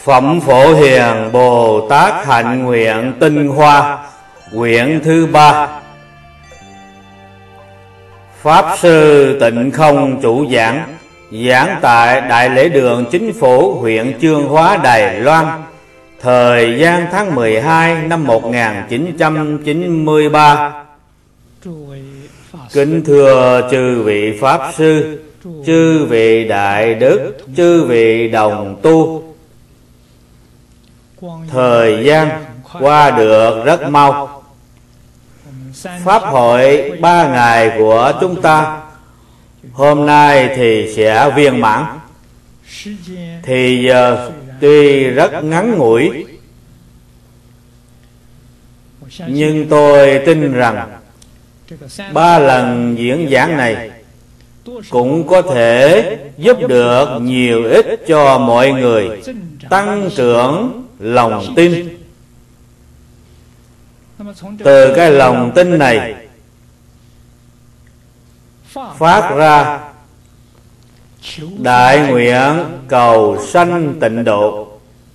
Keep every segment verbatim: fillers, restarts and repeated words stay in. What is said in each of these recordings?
Phẩm Phổ Hiền Bồ Tát Hạnh Nguyện Tinh Hoa, quyển thứ ba. Pháp Sư Tịnh Không chủ giảng, giảng tại Đại Lễ Đường Chính phủ huyện Chương Hóa, Đài Loan, thời gian tháng mười hai năm một nghìn chín trăm chín mươi ba. Kính thưa chư vị Pháp Sư, chư vị Đại Đức, chư vị đồng tu, thời gian qua được rất mau. Pháp hội ba ngày của chúng ta hôm nay thì sẽ viên mãn. Thì giờ tuy rất ngắn ngủi, nhưng tôi tin rằng ba lần diễn giảng này cũng có thể giúp được nhiều ích cho mọi người tăng trưởng lòng tin. Từ cái lòng tin này phát ra đại nguyện cầu sanh tịnh độ.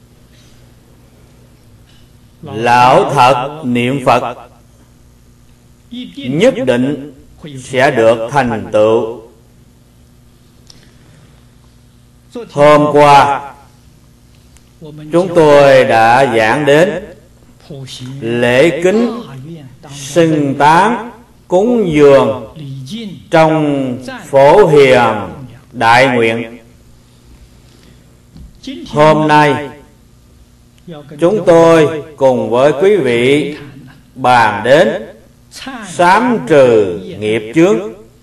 Lão thật niệm Phật nhất định sẽ được thành tựu. Hôm qua chúng tôi đã giảng đến lễ kính xưng tán cúng dường trong Phổ Hiền đại nguyện. Hôm nay chúng tôi cùng với quý vị bàn đến sám trừ nghiệp chướng.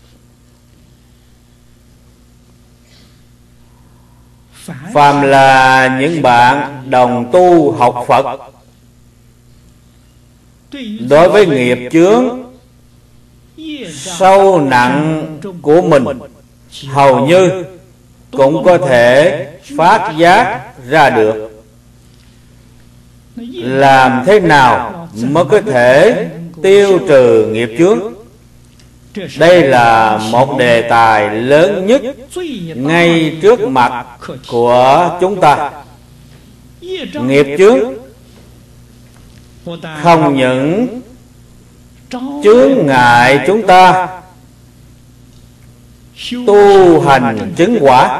Phàm là những bạn đồng tu học Phật, đối với nghiệp chướng sâu nặng của mình hầu như cũng có thể phát giác ra được. Làm thế nào mới có thể tiêu trừ nghiệp chướng? Đây là một đề tài lớn nhất ngay trước mặt của chúng ta. Nghiệp chướng không những chướng ngại chúng ta tu hành chứng quả,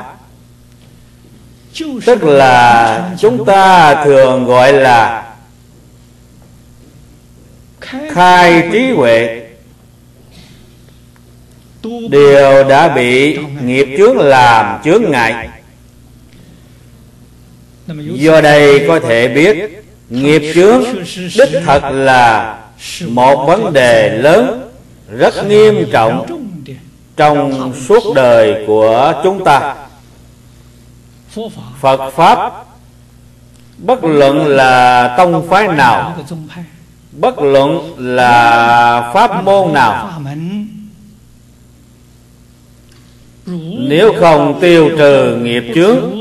tức là chúng ta thường gọi là khai trí huệ, đều đã bị nghiệp chướng làm chướng ngại. Do đây có thể biết nghiệp chướng đích thật là một vấn đề lớn, rất nghiêm trọng trong suốt đời của chúng ta. Phật Pháp bất luận là tông phái nào, bất luận là pháp môn nào, nếu không tiêu trừ nghiệp chướng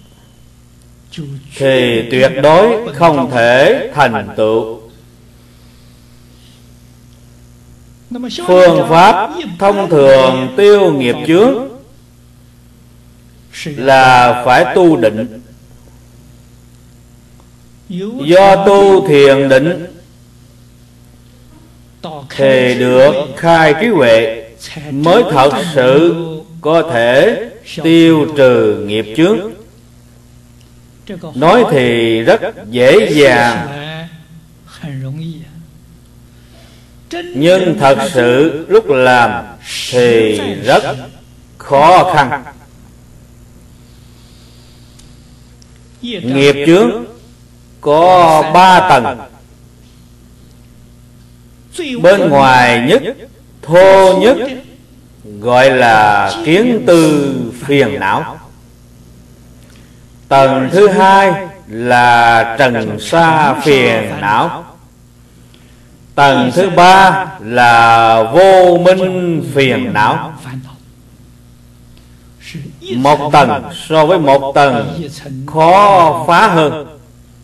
thì tuyệt đối không thể thành tựu. Phương pháp thông thường tiêu nghiệp chướng là phải tu định. Do tu thiền định thì được khai trí huệ, mới thật sự có thể tiêu trừ nghiệp chướng. Nói thì rất dễ dàng, nhưng thật sự lúc làm thì rất khó khăn. Nghiệp chướng có ba tầng. Bên ngoài nhất, thô nhất, gọi là kiến tư phiền não. Tầng thứ hai là trần sa phiền não. Tầng thứ ba là vô minh phiền não. Một tầng so với một tầng khó phá hơn.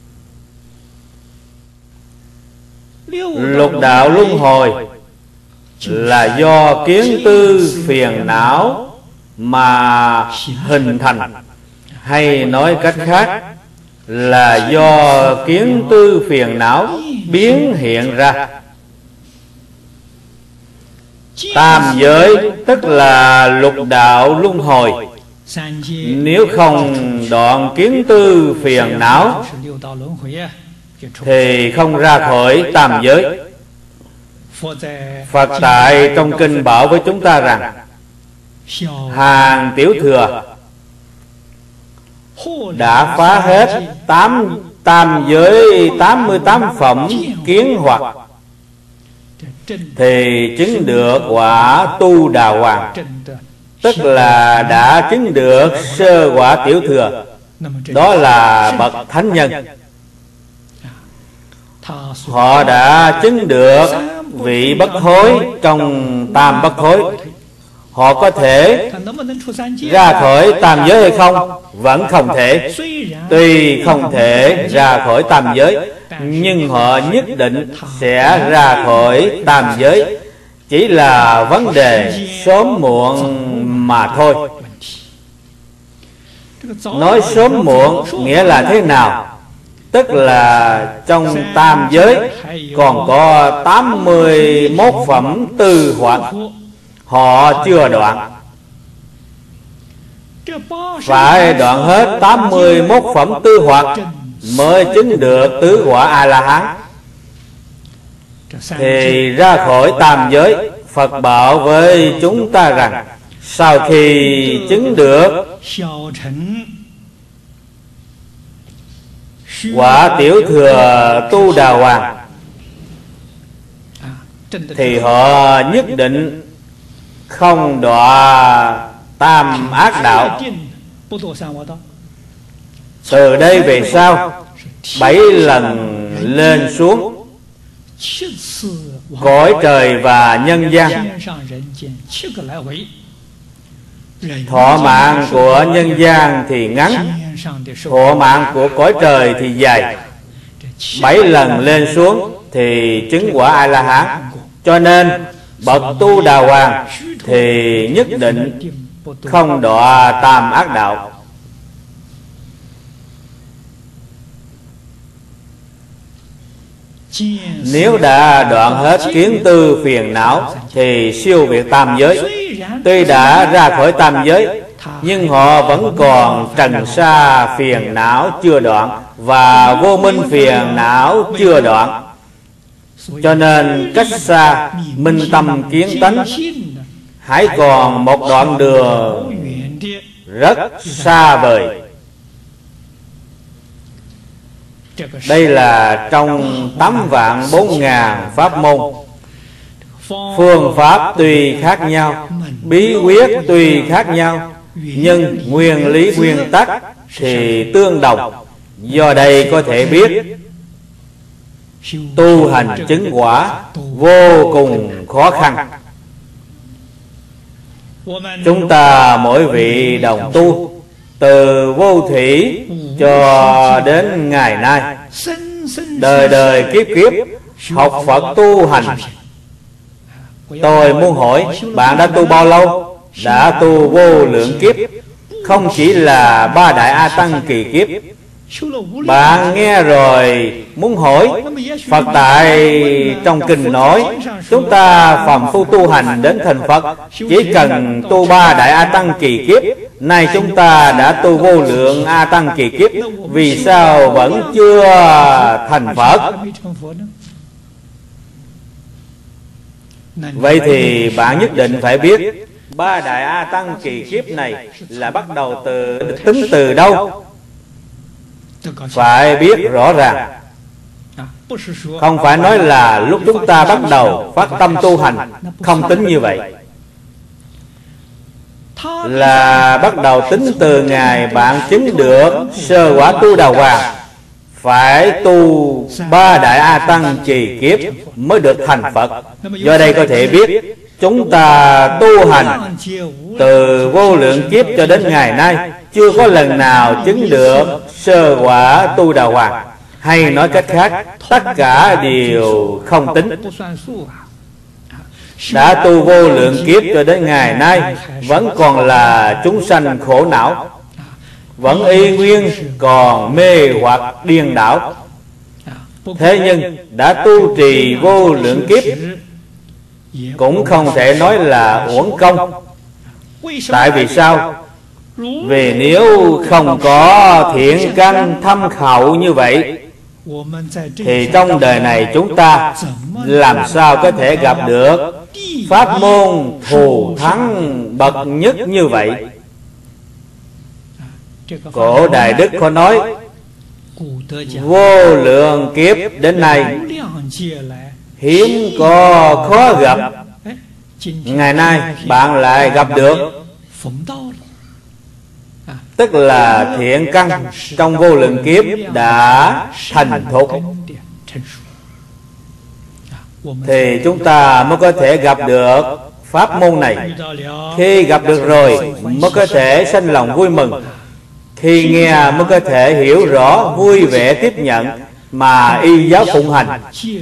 Lục đạo luân hồi là do kiến tư phiền não mà hình thành. Hay nói cách khác là do kiến tư phiền não biến hiện ra. Tam giới tức là lục đạo luân hồi. Nếu không đoạn kiến tư phiền não thì không ra khỏi tam giới. Phật tại trong kinh bảo với chúng ta rằng hàng tiểu thừa đã phá hết tám tam giới tám mươi tám phẩm kiến hoặc thì chứng được quả tu đà hoàng, tức là đã chứng được sơ quả tiểu thừa, đó là bậc thánh nhân. Họ đã chứng được vị bất thối trong tam bất thối. Họ có thể ra khỏi tam giới hay không? Vẫn không thể. Tuy không thể ra khỏi tam giới, nhưng họ nhất định sẽ ra khỏi tam giới. Chỉ là vấn đề sớm muộn mà thôi. Nói sớm muộn nghĩa là thế nào? Tức là trong tam giới còn có tám mươi mốt phẩm tư hoặc họ chưa đoạn. Phải đoạn hết tám mươi mốt phẩm tư hoặc mới chứng được tứ quả A-la-hán, thì ra khỏi tam giới. Phật bảo với chúng ta rằng sau khi chứng được quả tiểu thừa tu đà hoàng thì họ nhất định không đọa tam ác đạo. Từ đây về sau bảy lần lên xuống cõi trời và nhân gian. Thọ mạng của nhân gian thì ngắn, thọ mạng của cõi trời thì dài. Bảy lần lên xuống thì chứng quả A-la-hán. Cho nên bậc tu đà hoàng thì nhất định không đọa tam ác đạo. Nếu đã đoạn hết kiến tư phiền não thì siêu việt tam giới. Tuy đã ra khỏi tam giới, nhưng họ vẫn còn trần sa phiền não chưa đoạn và vô minh phiền não chưa đoạn. Cho nên cách xa minh tâm kiến tánh hãy còn một đoạn đường rất xa vời. Đây là trong tám vạn bốn ngàn pháp môn. Phương pháp tuy khác nhau, bí quyết tuy khác nhau, nhưng nguyên lý nguyên tắc thì tương đồng. Do đây có thể biết tu hành chứng quả vô cùng khó khăn. Chúng ta mỗi vị đồng tu từ vô thủy cho đến ngày nay, đời đời kiếp kiếp học Phật tu hành. Tôi muốn hỏi bạn đã tu bao lâu? Đã tu vô lượng kiếp, không chỉ là ba đại A Tăng kỳ kiếp. Bạn nghe rồi muốn hỏi, Phật tại trong kinh nói chúng ta phàm phu tu hành đến thành Phật chỉ cần tu ba đại A Tăng kỳ kiếp. Nay chúng ta đã tu vô lượng A Tăng kỳ kiếp, vì sao vẫn chưa thành Phật? Vậy thì bạn nhất định phải biết ba đại A Tăng kỳ kiếp này là bắt đầu từ tính từ đâu? Phải biết rõ ràng. Không phải nói là lúc chúng ta bắt đầu phát tâm tu hành, không tính như vậy. Là bắt đầu tính từ ngày bạn chứng được sơ quả tu đà hoàng. Phải tu ba đại A Tăng kỳ kiếp mới được thành Phật. Do đây có thể biết chúng ta tu hành từ vô lượng kiếp cho đến ngày nay chưa có lần nào chứng được sơ quả tu đà hoàng. Hay nói cách khác, tất cả đều không tính. Đã tu vô lượng kiếp cho đến ngày nay vẫn còn là chúng sanh khổ não. vẫn y nguyên còn mê hoặc điên đảo. Thế nhưng đã tu trì vô lượng kiếp cũng không thể nói là uổng công. Tại vì sao? Vì nếu không có thiện căn thâm hậu như vậy thì trong đời này chúng ta làm sao có thể gặp được pháp môn thù thắng bậc nhất như vậy? Cổ Đại Đức có nói vô lượng kiếp đến nay hiếm có khó gặp, ngày nay bạn lại gặp được. Tức là thiện căn trong vô lượng kiếp đã thành thục, thì chúng ta mới có thể gặp được pháp môn này. Khi gặp được rồi mới có thể sanh lòng vui mừng, khi nghe mới có thể hiểu rõ, vui vẻ tiếp nhận mà y giáo phụng hành.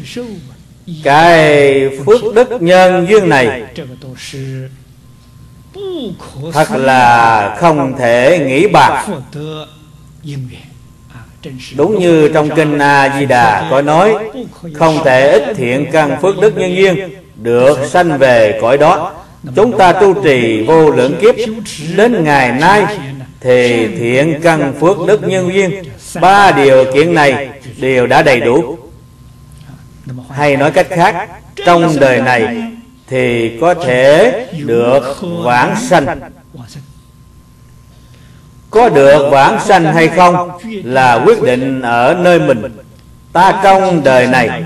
Cái phước đức nhân duyên này thật là không thể nghĩ bàn. Đúng như trong kinh A Di Đà có nói, không thể ít thiện căn phước đức nhân duyên được sanh về cõi đó. Chúng ta tu trì vô lượng kiếp đến ngày nay thì thiện căn phước đức nhân duyên, ba điều kiện này đều đã đầy đủ. Hay nói cách khác, trong đời này thì có thể được vãng sanh. Có được vãng sanh hay không là quyết định ở nơi mình. Ta trong đời này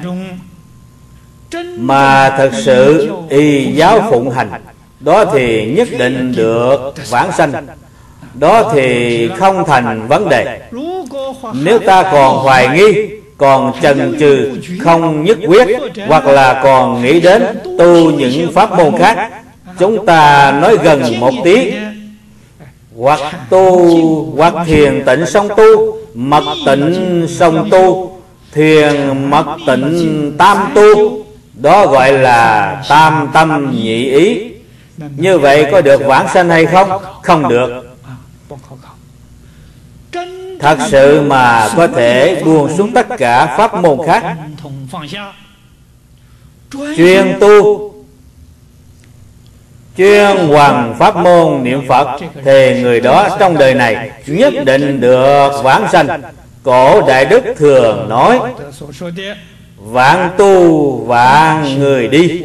mà thật sự y giáo phụng hành, đó thì nhất định được vãng sanh. Đó thì không thành vấn đề. Nếu ta còn hoài nghi, còn chần chừ không nhất quyết, hoặc là còn nghĩ đến tu những pháp môn khác, chúng ta nói gần một tí, hoặc tu hoặc thiền tịnh song tu, mật tịnh song tu, thiền mật tịnh tam tu, đó gọi là tam tâm nhị ý. Như vậy có được vãng sanh hay không? Không được. Thật sự mà có thể buông xuống tất cả pháp môn khác, chuyên tu, chuyên hoằng pháp môn niệm Phật, thì người đó trong đời này nhất định được vãng sanh. Cổ Đại Đức thường nói vạn tu vạn người đi.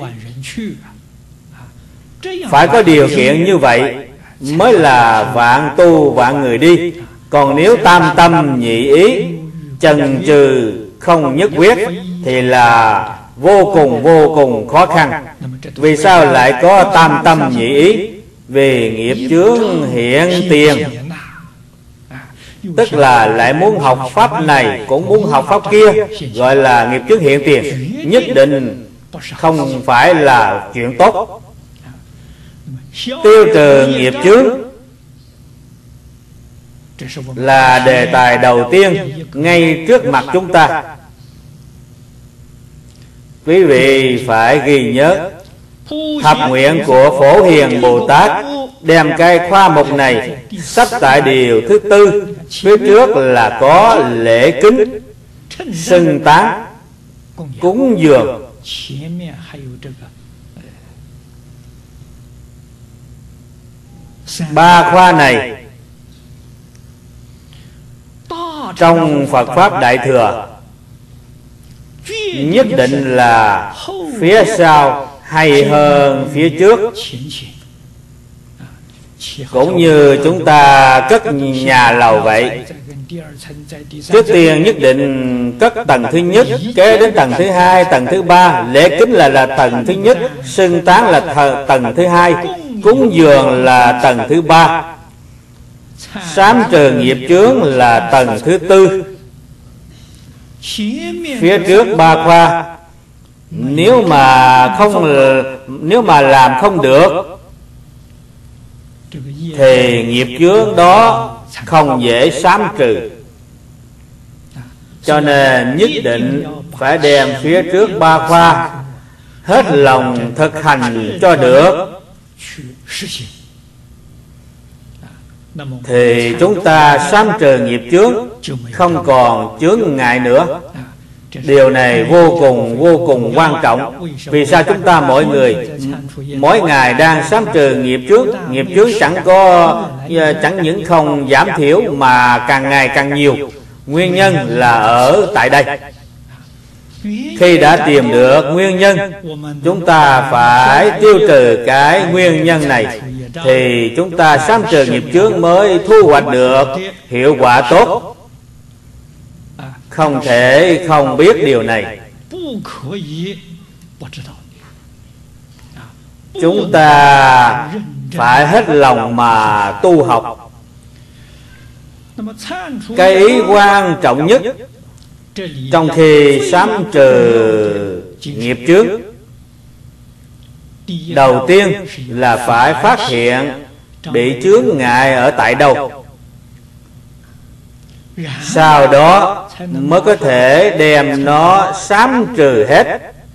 Phải có điều kiện như vậy mới là vạn tu vạn người đi. Còn nếu tam tâm nhị ý, chần chừ không nhất quyết, thì là vô cùng vô cùng khó khăn. Vì sao lại có tam tâm nhị ý? Vì nghiệp chướng hiện tiền, tức là lại muốn học pháp này cũng muốn học pháp kia, gọi là nghiệp chướng hiện tiền, nhất định không phải là chuyện tốt. Tiêu trừ nghiệp chướng là đề tài đầu tiên ngay trước mặt chúng ta. Quý vị phải ghi nhớ, thập nguyện của Phổ Hiền Bồ Tát đem cái khoa mục này sắp tại điều thứ tư. Phía trước là có lễ kính, xưng tán, cúng dường. Ba khoa này trong Phật Pháp Đại Thừa nhất định là phía sau hay hơn phía trước. Cũng như chúng ta cất nhà lầu vậy, trước tiên nhất định cất tầng thứ nhất, kế đến tầng thứ hai, tầng thứ ba. Lễ kính là là tầng thứ nhất, xưng tán là th- tầng thứ hai, cúng dường là tầng thứ ba, sám trừ nghiệp chướng là tầng thứ tư. Phía trước ba khoa, nếu mà không nếu mà làm không được thì nghiệp chướng đó không dễ sám trừ. Cho nên nhất định phải đem phía trước ba khoa hết lòng thực hành cho được. thì chúng ta sám trừ nghiệp chướng, không còn chướng ngại nữa. Điều này vô cùng vô cùng quan trọng. Vì sao chúng ta mỗi người mỗi ngày đang sám trừ nghiệp chướng? Nghiệp chướng chẳng có chẳng những không giảm thiểu mà càng ngày càng nhiều. Nguyên nhân là ở tại đây. Khi đã tìm được nguyên nhân, chúng ta phải tiêu trừ cái nguyên nhân này, thì chúng ta sám trừ nghiệp chướng mới thu hoạch được hiệu quả tốt. Không thể không biết điều này. Chúng ta phải hết lòng mà tu học. Cái ý quan trọng nhất trong khi sám trừ nghiệp chướng, đầu tiên là phải phát hiện bị chướng ngại ở tại đâu. Sau đó mới có thể đem nó sám trừ hết.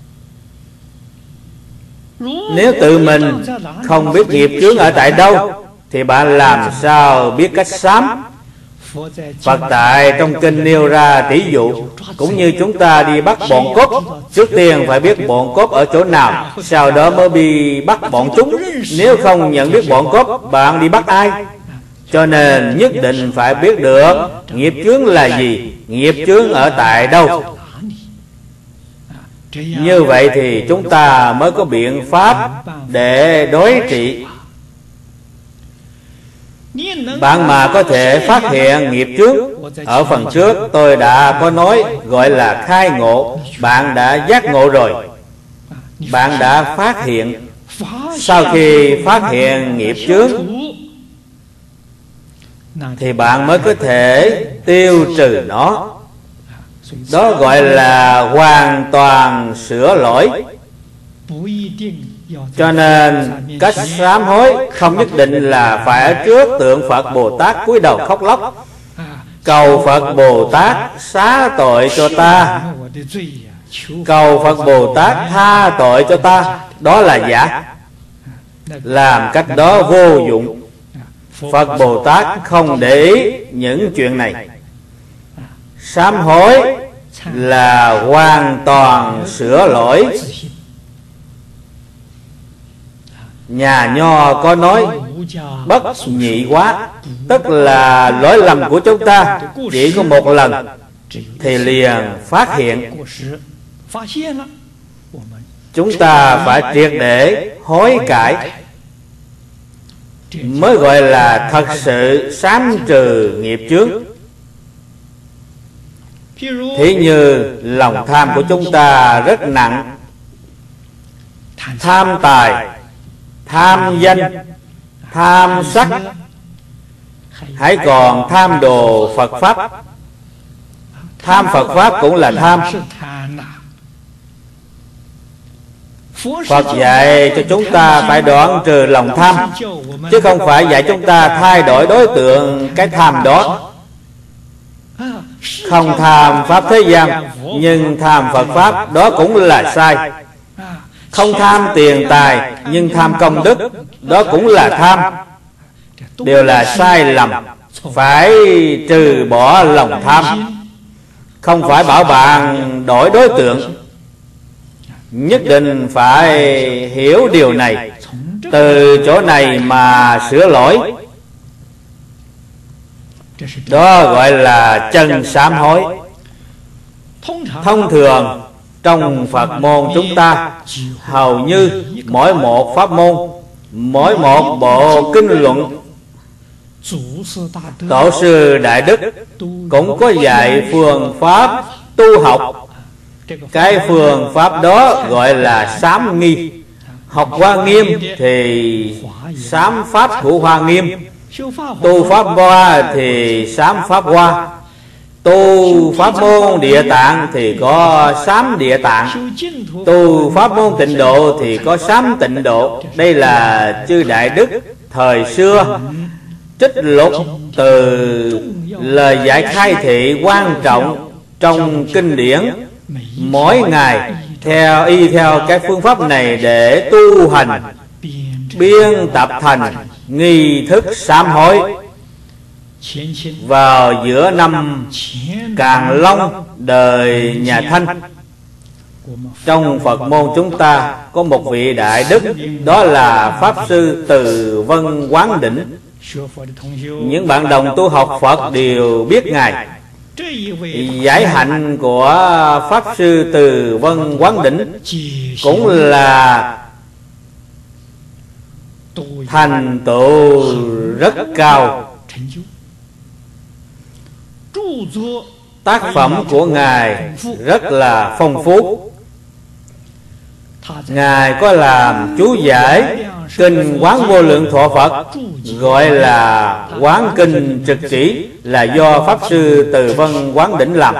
Nếu tự mình không biết nghiệp chướng ở tại đâu, thì bạn làm sao biết cách sám? Phật tại trong kinh nêu ra tỷ dụ, cũng như chúng ta đi bắt bọn cướp, trước tiên phải biết bọn cướp ở chỗ nào, sau đó mới đi bắt bọn chúng. Nếu không nhận biết bọn cướp, bạn đi bắt ai? Cho nên nhất định phải biết được nghiệp chướng là gì, nghiệp chướng ở tại đâu. Như vậy thì chúng ta mới có biện pháp để đối trị. Bạn mà có thể phát hiện nghiệp chướng, ở phần trước tôi đã có nói, gọi là khai ngộ. Bạn đã giác ngộ rồi, bạn đã phát hiện. Sau khi phát hiện nghiệp chướng thì bạn mới có thể tiêu trừ nó. Đó gọi là hoàn toàn sửa lỗi. Cho nên cách sám hối không nhất định là phải ở trước tượng Phật Bồ Tát cúi đầu khóc lóc, cầu Phật Bồ Tát xá tội cho ta, cầu Phật Bồ Tát tha tội cho ta. Đó là giả. Làm cách đó vô dụng. Phật Bồ Tát không để ý những chuyện này. Sám hối là hoàn toàn sửa lỗi. Nhà Nho có nói bất nhị quá, tức là lỗi lầm của chúng ta chỉ có một lần thì liền phát hiện. Chúng ta phải triệt để hối cải mới gọi là thật sự sám trừ nghiệp chướng. Thí như lòng tham của chúng ta rất nặng, tham tài, tham danh, tham sắc, hãy còn tham đồ Phật Pháp. Tham Phật Pháp cũng là tham. Phật dạy cho chúng ta phải đoạn trừ lòng tham, chứ không phải dạy chúng ta thay đổi đối tượng cái tham đó. Không tham Pháp thế gian, nhưng tham Phật Pháp, đó cũng là sai. Không tham tiền tài, nhưng tham công đức, đó cũng là tham. Đều là sai lầm. Phải trừ bỏ lòng tham. Không phải bảo bạn đổi đối tượng. Nhất định phải hiểu điều này. Từ chỗ này mà sửa lỗi. Đó gọi là chân sám hối. Thông thường trong Phật môn chúng ta, hầu như mỗi một pháp môn, mỗi một bộ kinh luận, Tổ sư Đại Đức cũng có dạy phương pháp tu học. Cái phương pháp đó gọi là sám nghi. Học Hoa Nghiêm thì sám pháp của Hoa Nghiêm, tu pháp Hoa thì sám pháp Hoa, tu pháp môn Địa Tạng thì có sám Địa Tạng, tu pháp môn Tịnh Độ thì có sám Tịnh Độ. Đây là chư Đại Đức thời xưa trích lục từ lời giải khai thị quan trọng trong kinh điển, mỗi ngày theo y theo cái phương pháp này để tu hành, biên tập thành nghi thức sám hối. vào giữa năm Càn Long đời nhà Thanh. Trong Phật môn chúng ta có một vị đại đức, đó là Pháp Sư Từ Vân Quán Đỉnh. Những bạn đồng tu học Phật đều biết Ngài. Giải hạnh của Pháp Sư Từ Vân Quán Đỉnh cũng là thành tựu rất cao. Tác phẩm của Ngài rất là phong phú. Ngài có làm chú giải Kinh Quán Vô Lượng Thọ Phật, gọi là Quán Kinh Trực Chỉ, là do Pháp Sư Từ Vân Quán Đỉnh làm.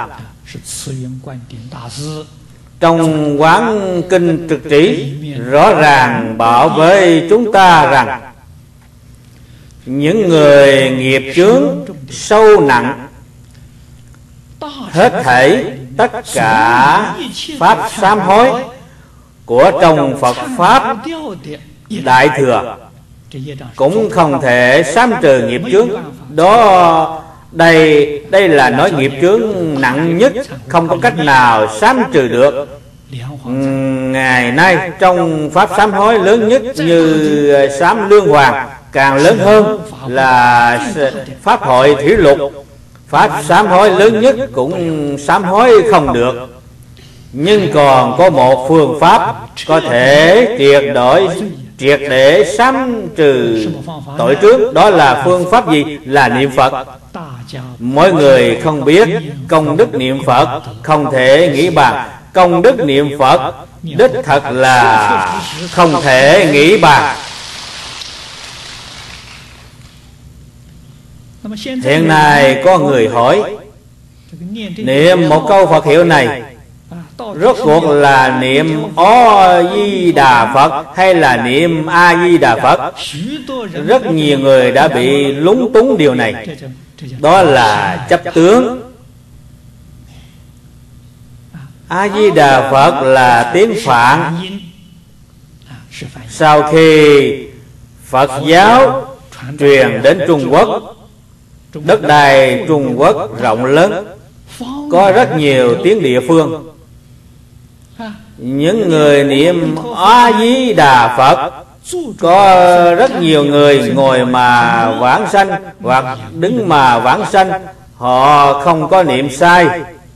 Trong Quán Kinh Trực Chỉ rõ ràng bảo với chúng ta rằng những người nghiệp chướng sâu nặng, hết thảy tất cả pháp sám hối của trong Phật Pháp Đại Thừa cũng không thể sám trừ nghiệp chướng. Đó đây đây là nói nghiệp chướng nặng nhất, không có cách nào sám trừ được. Ngày nay trong pháp sám hối lớn nhất như sám lương hoàng, càng lớn hơn là pháp hội thủy lục. Pháp sám hối lớn nhất cũng sám hối không được. Nhưng còn có một phương pháp có thể triệt đổi triệt để sám trừ tội trước. Đó là phương pháp gì? Là niệm Phật. Mỗi người không biết công đức niệm Phật không thể nghĩ bàn. Công đức niệm Phật đích thật là không thể nghĩ bàn. Hiện nay có người hỏi, niệm một câu Phật hiệu này rốt cuộc là niệm Ó Di Đà Phật hay là niệm A Di Đà Phật? Rất nhiều người đã bị lúng túng điều này. Đó là chấp tướng. A Di Đà Phật là tiếng Phạn. Sau khi Phật giáo truyền đến Trung Quốc, đất đai Trung Quốc rộng lớn, có rất nhiều tiếng địa phương. Những người niệm A Di Đà Phật, có rất nhiều người ngồi mà vãng sanh hoặc đứng mà vãng sanh, họ không có niệm sai.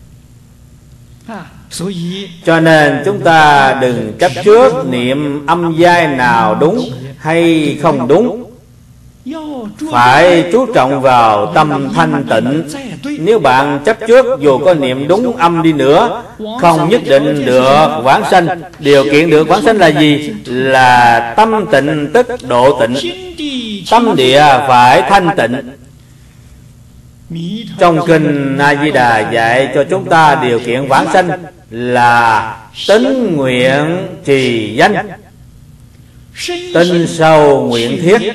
Cho nên chúng ta đừng chấp trước niệm âm giai nào đúng hay không đúng. Phải chú trọng vào tâm thanh tịnh. Nếu bạn chấp trước dù có niệm đúng âm đi nữa, không nhất định được vãng sanh. Điều kiện được vãng sanh là gì? Là tâm tịnh tức độ tịnh. Tâm địa phải thanh tịnh. Trong Kinh A Di Đà dạy cho chúng ta điều kiện vãng sanh là tín nguyện trì danh. Tin sâu nguyện thiết.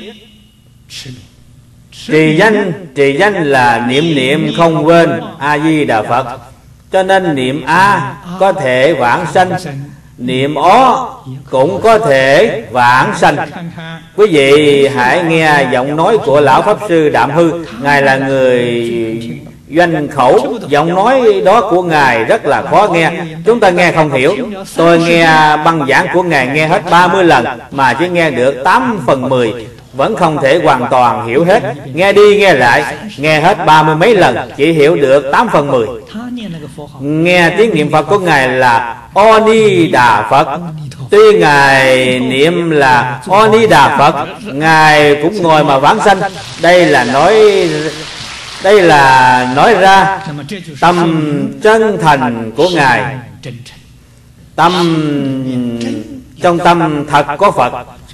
Trì danh, trì danh là niệm niệm không quên A Di Đà Phật. Cho nên niệm A có thể vãng sanh, niệm Ó cũng có thể vãng sanh. Quý vị hãy nghe giọng nói của Lão Pháp Sư Đạm Hư. Ngài là người doanh khẩu, giọng nói đó của Ngài rất là khó nghe, chúng ta nghe không hiểu. Tôi nghe băng giảng của Ngài nghe hết ba mươi lần mà chỉ nghe được tám phần mười, vẫn không thể hoàn toàn hiểu hết. Nghe đi nghe lại, nghe hết ba mươi mấy lần chỉ hiểu được tám phần mười. Nghe tiếng niệm Phật của Ngài là A Di Đà Phật. Tuy Ngài niệm là A Di Đà Phật, Ngài cũng ngồi mà vãng sanh. Đây là nói Đây là nói ra tâm chân thành của Ngài. Tâm trong tâm thật có Phật.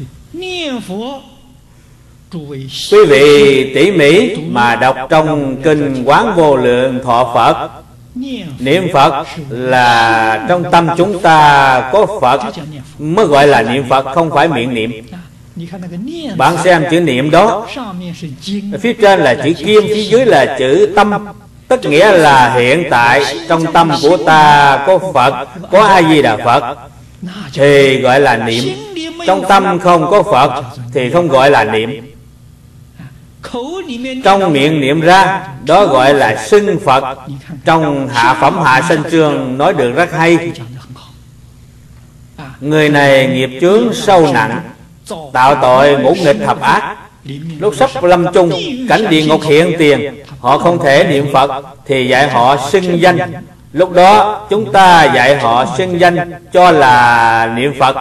Quý vị tỉ mỉ mà đọc trong Kinh Quán Vô Lượng Thọ Phật, niệm Phật là trong tâm chúng ta có Phật mới gọi là niệm Phật, không phải miệng niệm. Bạn xem chữ niệm đó, phía trên là chữ kim, phía dưới là chữ tâm. Tức nghĩa là hiện tại trong tâm của ta có Phật, có A Di Đà Phật thì gọi là niệm. Trong tâm không có Phật thì không gọi là niệm. trong miệng niệm ra, đó gọi là xưng Phật. Trong Hạ Phẩm Hạ Sanh Chương nói được rất hay. Người này nghiệp chướng sâu nặng, tạo tội ngũ nghịch thập ác. Lúc sắp lâm chung, cảnh địa ngục hiện tiền, họ không thể niệm Phật thì dạy họ xưng danh. Lúc đó chúng ta dạy họ xưng danh cho là niệm Phật.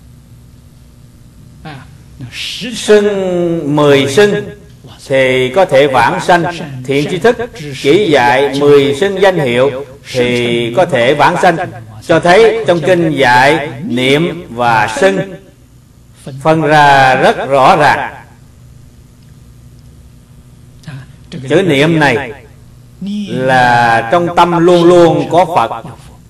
Xưng mười xưng thì có thể vãng sanh. Thiện tri thức chỉ dạy mười xưng danh hiệu thì có thể vãng sanh. Cho thấy trong kinh dạy niệm và xưng phân ra rất rõ ràng. Chữ niệm này là trong tâm luôn luôn có Phật.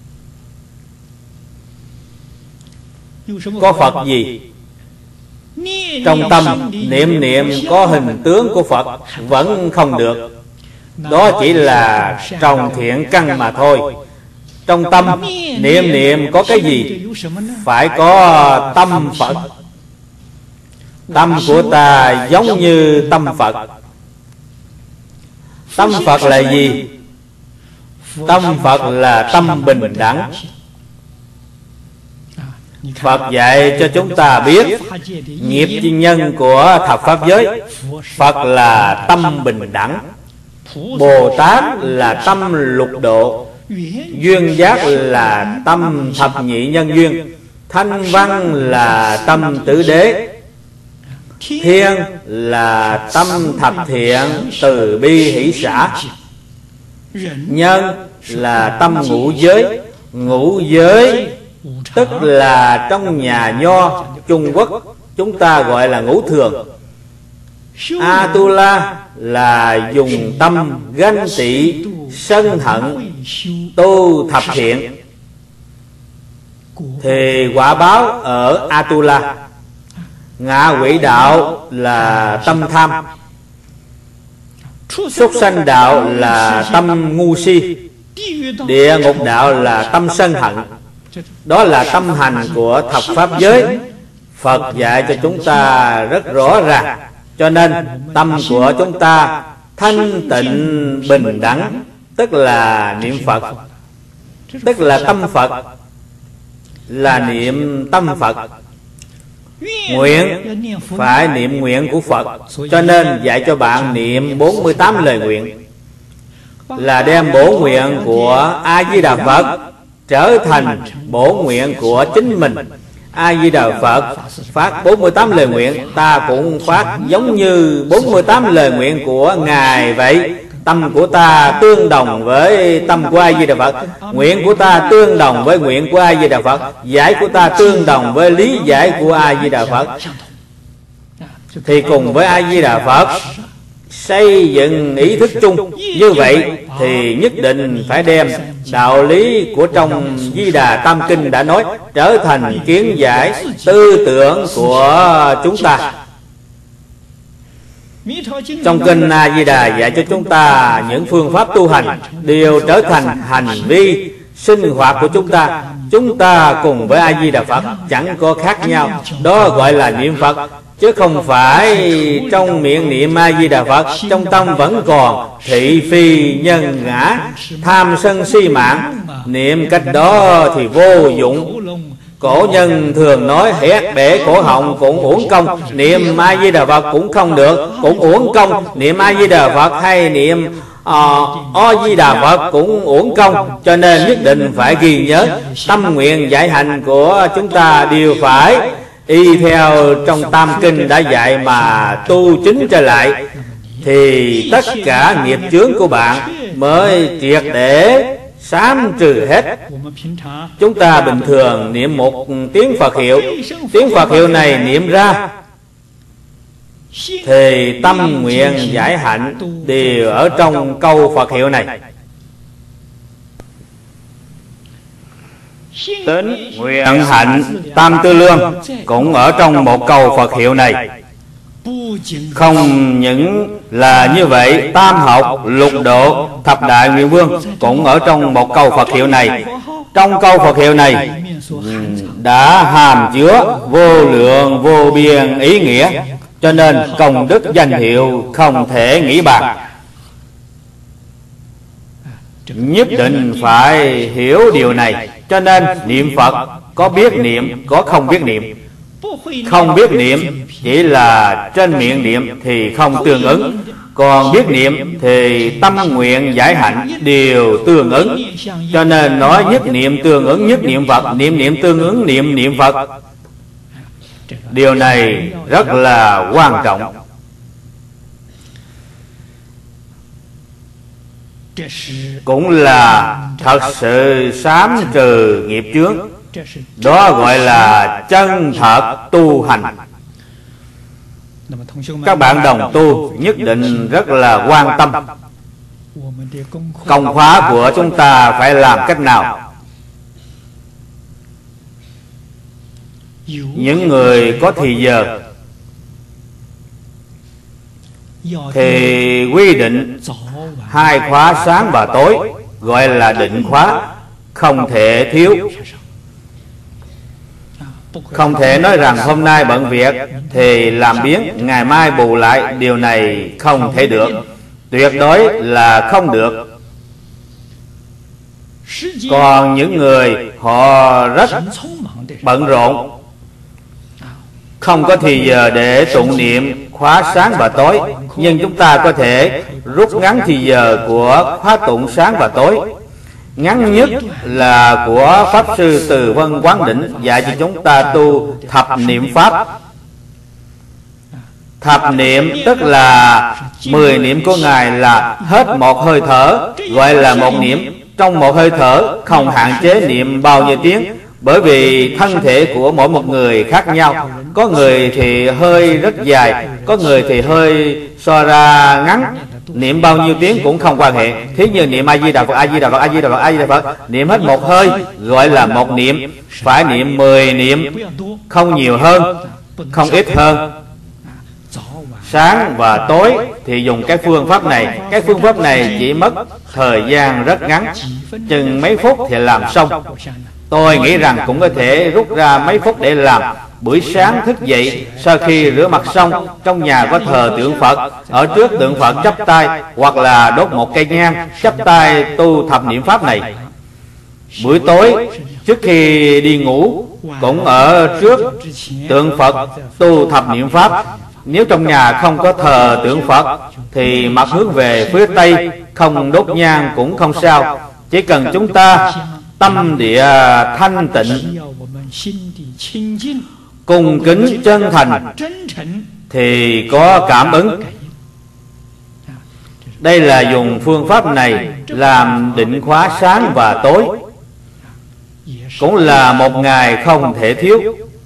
Có Phật gì? Trong tâm niệm niệm có hình tướng của Phật vẫn không được. Đó chỉ là trồng thiện căn mà thôi. Trong tâm niệm niệm có cái gì? Phải có tâm Phật. Tâm của ta giống như tâm Phật. Tâm Phật là gì? Tâm Phật là tâm bình đẳng. Phật dạy cho chúng ta biết nghiệp chi nhân của thập pháp giới. Phật là tâm bình đẳng. Bồ Tát là tâm lục độ. Duyên giác là tâm thập nhị nhân duyên. Thanh văn là tâm tứ đế. Thiên là tâm thập thiện từ bi hỷ xả. Nhân là tâm ngũ giới. Ngũ giới tức là trong nhà Nho Trung Quốc chúng ta gọi là ngũ thường. Atula là dùng tâm ganh tị sân hận tu thập thiện thì quả báo ở Atula. Ngạ quỷ đạo là tâm tham. Súc sanh đạo là tâm ngu si. Địa ngục đạo là tâm sân hận. Đó là tâm hành của thập pháp giới. Phật dạy cho chúng ta rất rõ ràng. Cho nên tâm của chúng ta thanh tịnh bình đẳng, tức là niệm Phật. Tức là tâm Phật, là niệm tâm Phật. Nguyện phải niệm nguyện của Phật. Cho nên dạy cho bạn niệm bốn mươi tám lời nguyện, là đem bổ nguyện của A-di-đà Phật trở thành bổ nguyện của chính mình. A-di-đà Phật phát bốn mươi tám lời nguyện, ta cũng phát giống như bốn mươi tám lời nguyện của Ngài vậy. Tâm của ta tương đồng với tâm của A-di-đà Phật, nguyện của ta tương đồng với nguyện của A-di-đà Phật, giải của ta tương đồng với lý giải của A-di-đà Phật. Thì cùng với A-di-đà Phật xây dựng ý thức chung. Như vậy thì nhất định phải đem đạo lý của trong Di Đà Tam Kinh đã nói trở thành kiến giải tư tưởng của chúng ta. Trong kinh A Di Đà dạy cho chúng ta những phương pháp tu hành đều trở thành hành vi sinh hoạt của chúng ta. Chúng ta cùng với A Di Đà Phật chẳng có khác nhau. Đó gọi là niệm Phật, chứ không phải trong miệng niệm A Di Đà Phật, trong tâm vẫn còn thị phi nhân ngã, tham sân si mạng. Niệm cách đó thì vô dụng. Cổ nhân thường nói hét bể cổ họng cũng uổng công. Niệm A Di Đà Phật cũng không được, cũng uổng công. Niệm A Di Đà Phật hay niệm A Di Đà Phật cũng uổng công. Cho nên nhất định phải ghi nhớ tâm nguyện giải hành của chúng ta đều phải y theo trong Tam Kinh đã dạy mà tu chính trở lại, thì tất cả nghiệp chướng của bạn mới triệt để sám trừ hết. Chúng ta bình thường niệm một tiếng Phật hiệu, tiếng Phật hiệu này niệm ra thì tâm nguyện giải hạnh đều ở trong câu Phật hiệu này. Tính nguyện hạnh tam tư lương cũng ở trong một câu Phật hiệu này. Không những là như vậy, tam học, lục độ, thập đại nguyện vương cũng ở trong một câu Phật hiệu này. Trong câu Phật hiệu này đã hàm chứa vô lượng vô biên ý nghĩa. Cho nên công đức danh hiệu không thể nghĩ bàn. Nhất định phải hiểu điều này. Cho nên niệm Phật có biết niệm, có không biết niệm. Không biết niệm chỉ là trên miệng niệm thì không tương ứng, còn biết niệm thì tâm nguyện giải hạnh đều tương ứng. Cho nên nói nhất niệm tương ứng nhất niệm Phật, niệm niệm tương ứng niệm niệm Phật. Điều này rất là quan trọng. Cũng là thật sự sám trừ nghiệp chướng. Đó gọi là chân thật tu hành. Các bạn đồng tu nhất định rất là quan tâm công khóa của chúng ta phải làm cách nào. Những người có thì giờ thì quy định hai khóa sáng và tối, gọi là định khóa, không thể thiếu. Không thể nói rằng hôm nay bận việc thì làm biếng, ngày mai bù lại. Điều này không thể được, tuyệt đối là không được. Còn những người họ rất bận rộn, không có thì giờ để tụng niệm khóa sáng và tối, nhưng chúng ta có thể rút ngắn thì giờ của khóa tụng sáng và tối. Ngắn nhất là của Pháp Sư Từ Vân Quán Đỉnh dạy cho chúng ta tu thập niệm Pháp. Thập niệm tức là mười niệm của Ngài là hết một hơi thở, gọi là một niệm. Trong một hơi thở không hạn chế niệm bao nhiêu tiếng, bởi vì thân thể của mỗi một người khác nhau. Có người thì hơi rất dài, có người thì hơi so ra ngắn. Niệm bao nhiêu tiếng cũng không quan hệ. Thí như niệm A Di Đà Phật, A Di Đà Phật, A Di Đà Phật, A Di Đà Phật, niệm hết một hơi gọi là một niệm. Phải niệm mười niệm, không nhiều hơn, không ít hơn. Sáng và tối thì dùng cái phương pháp này. Cái phương pháp này chỉ mất thời gian rất ngắn, chừng mấy phút thì làm xong. Tôi nghĩ rằng cũng có thể rút ra mấy phút để làm. Buổi sáng thức dậy, sau khi rửa mặt xong, trong nhà có thờ tượng Phật, ở trước tượng Phật chắp tay, hoặc là đốt một cây nhang, chắp tay tu thập niệm Pháp này. Buổi tối trước khi đi ngủ cũng ở trước tượng Phật tu thập niệm Pháp. Nếu trong nhà không có thờ tượng Phật thì mặt hướng về phía Tây, không đốt nhang cũng không sao. Chỉ cần chúng ta tâm địa thanh tịnh, cung kính chân thành thì có cảm ứng. Đây là dùng phương pháp này làm định khóa sáng và tối, cũng là một ngày không thể thiếu.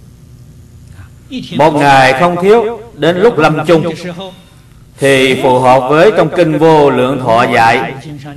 Một ngày không thiếu, đến lúc lâm chung thì phù hợp với trong kinh Vô Lượng Thọ dạy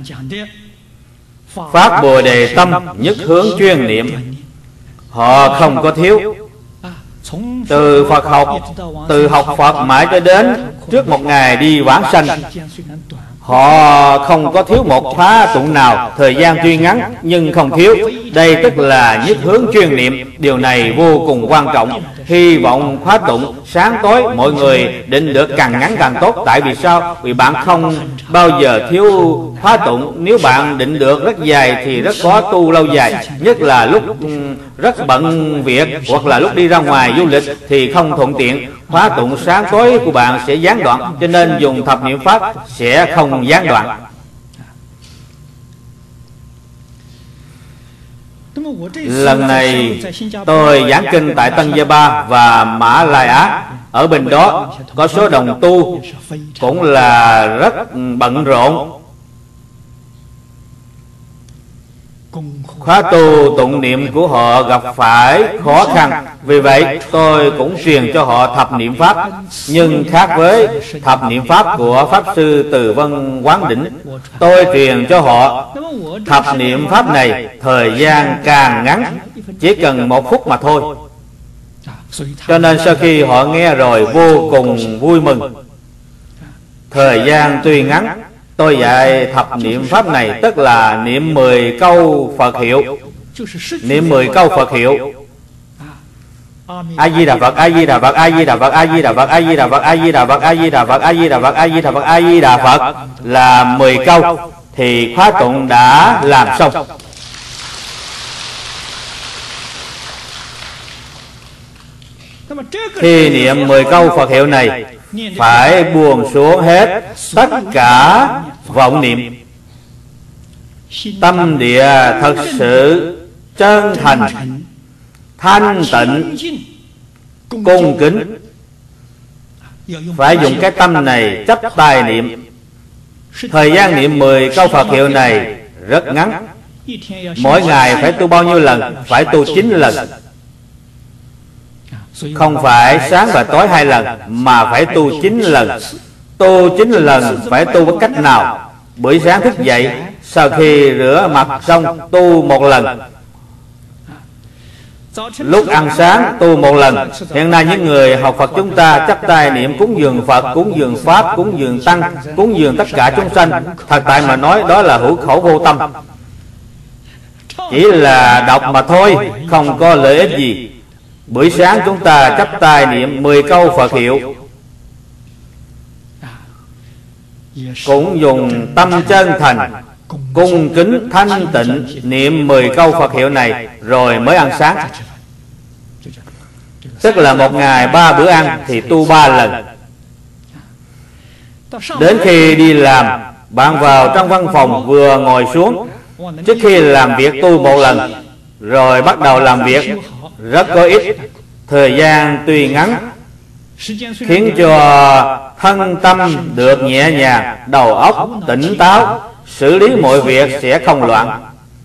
phát Bồ Đề tâm, nhất hướng chuyên niệm. Họ không có thiếu. Từ Phật học, từ học Phật mãi cho đến trước một ngày đi vãng sanh, họ không có thiếu một khóa tụng nào. Thời gian tuy ngắn nhưng không thiếu. Đây tức là nhất hướng chuyên niệm. Điều này vô cùng quan trọng. Hy vọng khóa tụng sáng tối mọi người định được càng ngắn càng tốt. Tại vì sao? Vì bạn không bao giờ thiếu khóa tụng. Nếu bạn định được rất dài thì rất khó tu lâu dài. Nhất là lúc rất bận việc hoặc là lúc đi ra ngoài du lịch thì không thuận tiện. Khóa tụng sáng tối của bạn sẽ gián đoạn. Cho nên dùng thập niệm Pháp sẽ không gián đoạn. Lần này tôi giảng kinh tại Tân Gia Ba và Mã Lai Á. Ở bên đó có số đồng tu cũng là rất bận rộn. Khóa tu tụng niệm của họ gặp phải khó khăn. Vì vậy tôi cũng truyền cho họ thập niệm Pháp. Nhưng khác với thập niệm Pháp của Pháp Sư Từ Vân Quán Đỉnh, tôi truyền cho họ thập niệm Pháp này thời gian càng ngắn, chỉ cần một phút mà thôi. Cho nên sau khi họ nghe rồi vô cùng vui mừng. Thời gian tuy ngắn, tôi dạy thập niệm Pháp này tức là niệm mười câu Phật hiệu. Niệm mười câu Phật hiệu A Di Đà Phật, A Di Đà Phật, A Di Đà Phật, A Di Đà Phật, A Di Đà Phật, A Di Đà Phật, A Di Đà Phật, A Di Đà Phật, A Di Đà Phật, A Di Đà Phật là mười câu thì khóa tụng đã làm xong. Khi niệm mười câu Phật hiệu này phải buông xuống hết tất cả vọng niệm, tâm địa thật sự chân thành, thanh tịnh, cung kính. Phải dùng cái tâm này chắp tay niệm. Thời gian niệm mười câu Phật hiệu này rất ngắn. Mỗi ngày phải tu bao nhiêu lần? Phải tu chín lần. Không phải sáng và tối hai lần, mà phải tu chín lần. Tu chín lần phải tu với cách nào? Buổi sáng thức dậy, sau khi rửa mặt xong tu một lần. Lúc ăn sáng tu một lần. Hiện nay những người học Phật chúng ta chắp tay niệm cúng dường Phật, cúng dường Pháp, cúng dường Tăng, cúng dường tất cả chúng sanh. Thật tại mà nói đó là hữu khẩu vô tâm, chỉ là đọc mà thôi, không có lợi ích gì. Buổi sáng chúng ta chắp tay niệm mười câu Phật hiệu, cũng dùng tâm chân thành, cung kính, thanh tịnh niệm mười câu Phật hiệu này rồi mới ăn sáng. Tức là một ngày ba bữa ăn thì tu ba lần. Đến khi đi làm, bạn vào trong văn phòng vừa ngồi xuống, trước khi làm việc tu một lần, rồi bắt đầu làm việc. Rất có ích. Thời gian tuy ngắn, khiến cho thân tâm được nhẹ nhàng, đầu óc tỉnh táo, xử lý mọi việc sẽ không loạn.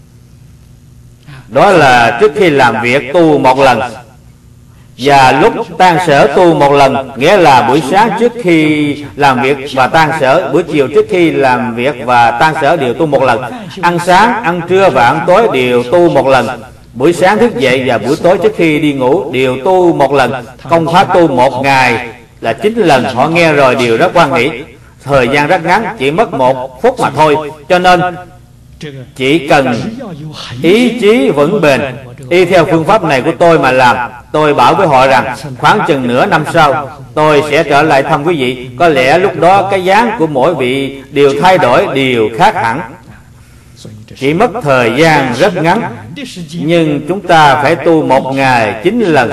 Đó là trước khi làm việc tu một lần. Và lúc tan sở tu một lần, nghĩa là buổi sáng trước khi làm việc và tan sở, buổi chiều trước khi làm việc và tan sở đều tu một lần. Ăn sáng, ăn trưa và ăn tối đều tu một lần. Buổi sáng thức dậy và buổi tối trước khi đi ngủ đều tu một lần. Công pháp tu một ngày là chín lần. Họ nghe rồi đều rất hoan hỷ. Thời gian rất ngắn, chỉ mất một phút mà thôi. Cho nên chỉ cần ý chí vững bền, y theo phương pháp này của tôi mà làm. Tôi bảo với họ rằng khoảng chừng nửa năm sau tôi sẽ trở lại thăm quý vị. Có lẽ lúc đó cái dáng của mỗi vị đều thay đổi, đều khác hẳn. Chỉ mất thời gian rất ngắn, nhưng chúng ta phải tu một ngày chín lần.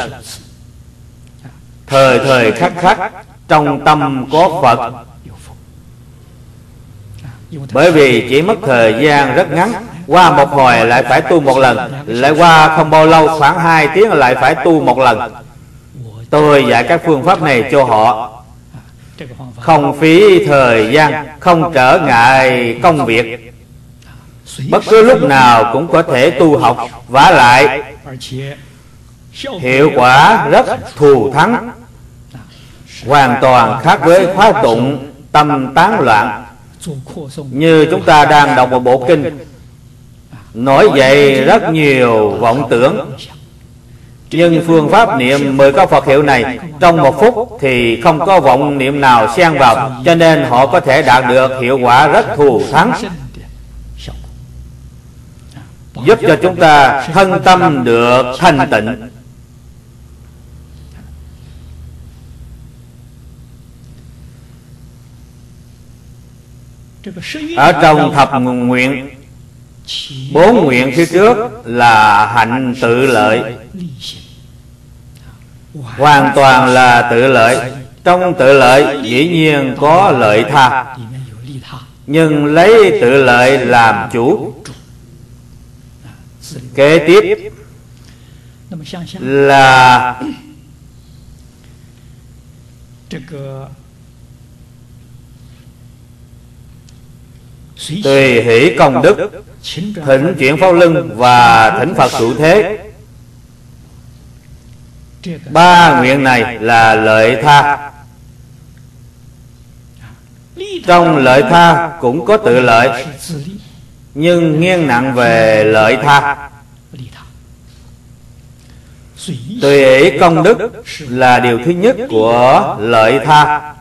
Thời thời khắc khắc trong tâm có Phật. Bởi vì chỉ mất thời gian rất ngắn, qua một hồi lại phải tu một lần, lại qua không bao lâu khoảng hai tiếng lại phải tu một lần. Tôi dạy các phương pháp này cho họ, không phí thời gian, không trở ngại công việc, bất cứ lúc nào cũng có thể tu học. Vả lại hiệu quả rất thù thắng, hoàn toàn khác với khóa tụng tâm tán loạn. Như chúng ta đang đọc một bộ kinh, nổi dậy rất nhiều vọng tưởng. Nhưng phương pháp niệm mười câu Phật hiệu này trong một phút thì không có vọng niệm nào xen vào, cho nên họ có thể đạt được hiệu quả rất thù thắng, giúp cho chúng ta thân tâm được thanh tịnh. Ở trong thập nguyện, bốn nguyện phía trước là hạnh tự lợi, hoàn toàn là tự lợi. Trong tự lợi dĩ nhiên có lợi tha, nhưng lấy tự lợi làm chủ. Kế tiếp là tùy hỷ công đức, thỉnh chuyển pháp luân và thỉnh Phật trụ thế. Ba nguyện này là lợi tha. Trong lợi tha cũng có tự lợi, nhưng nghiêng nặng về lợi tha. Tùy hỷ công đức là điều thứ nhất của lợi tha.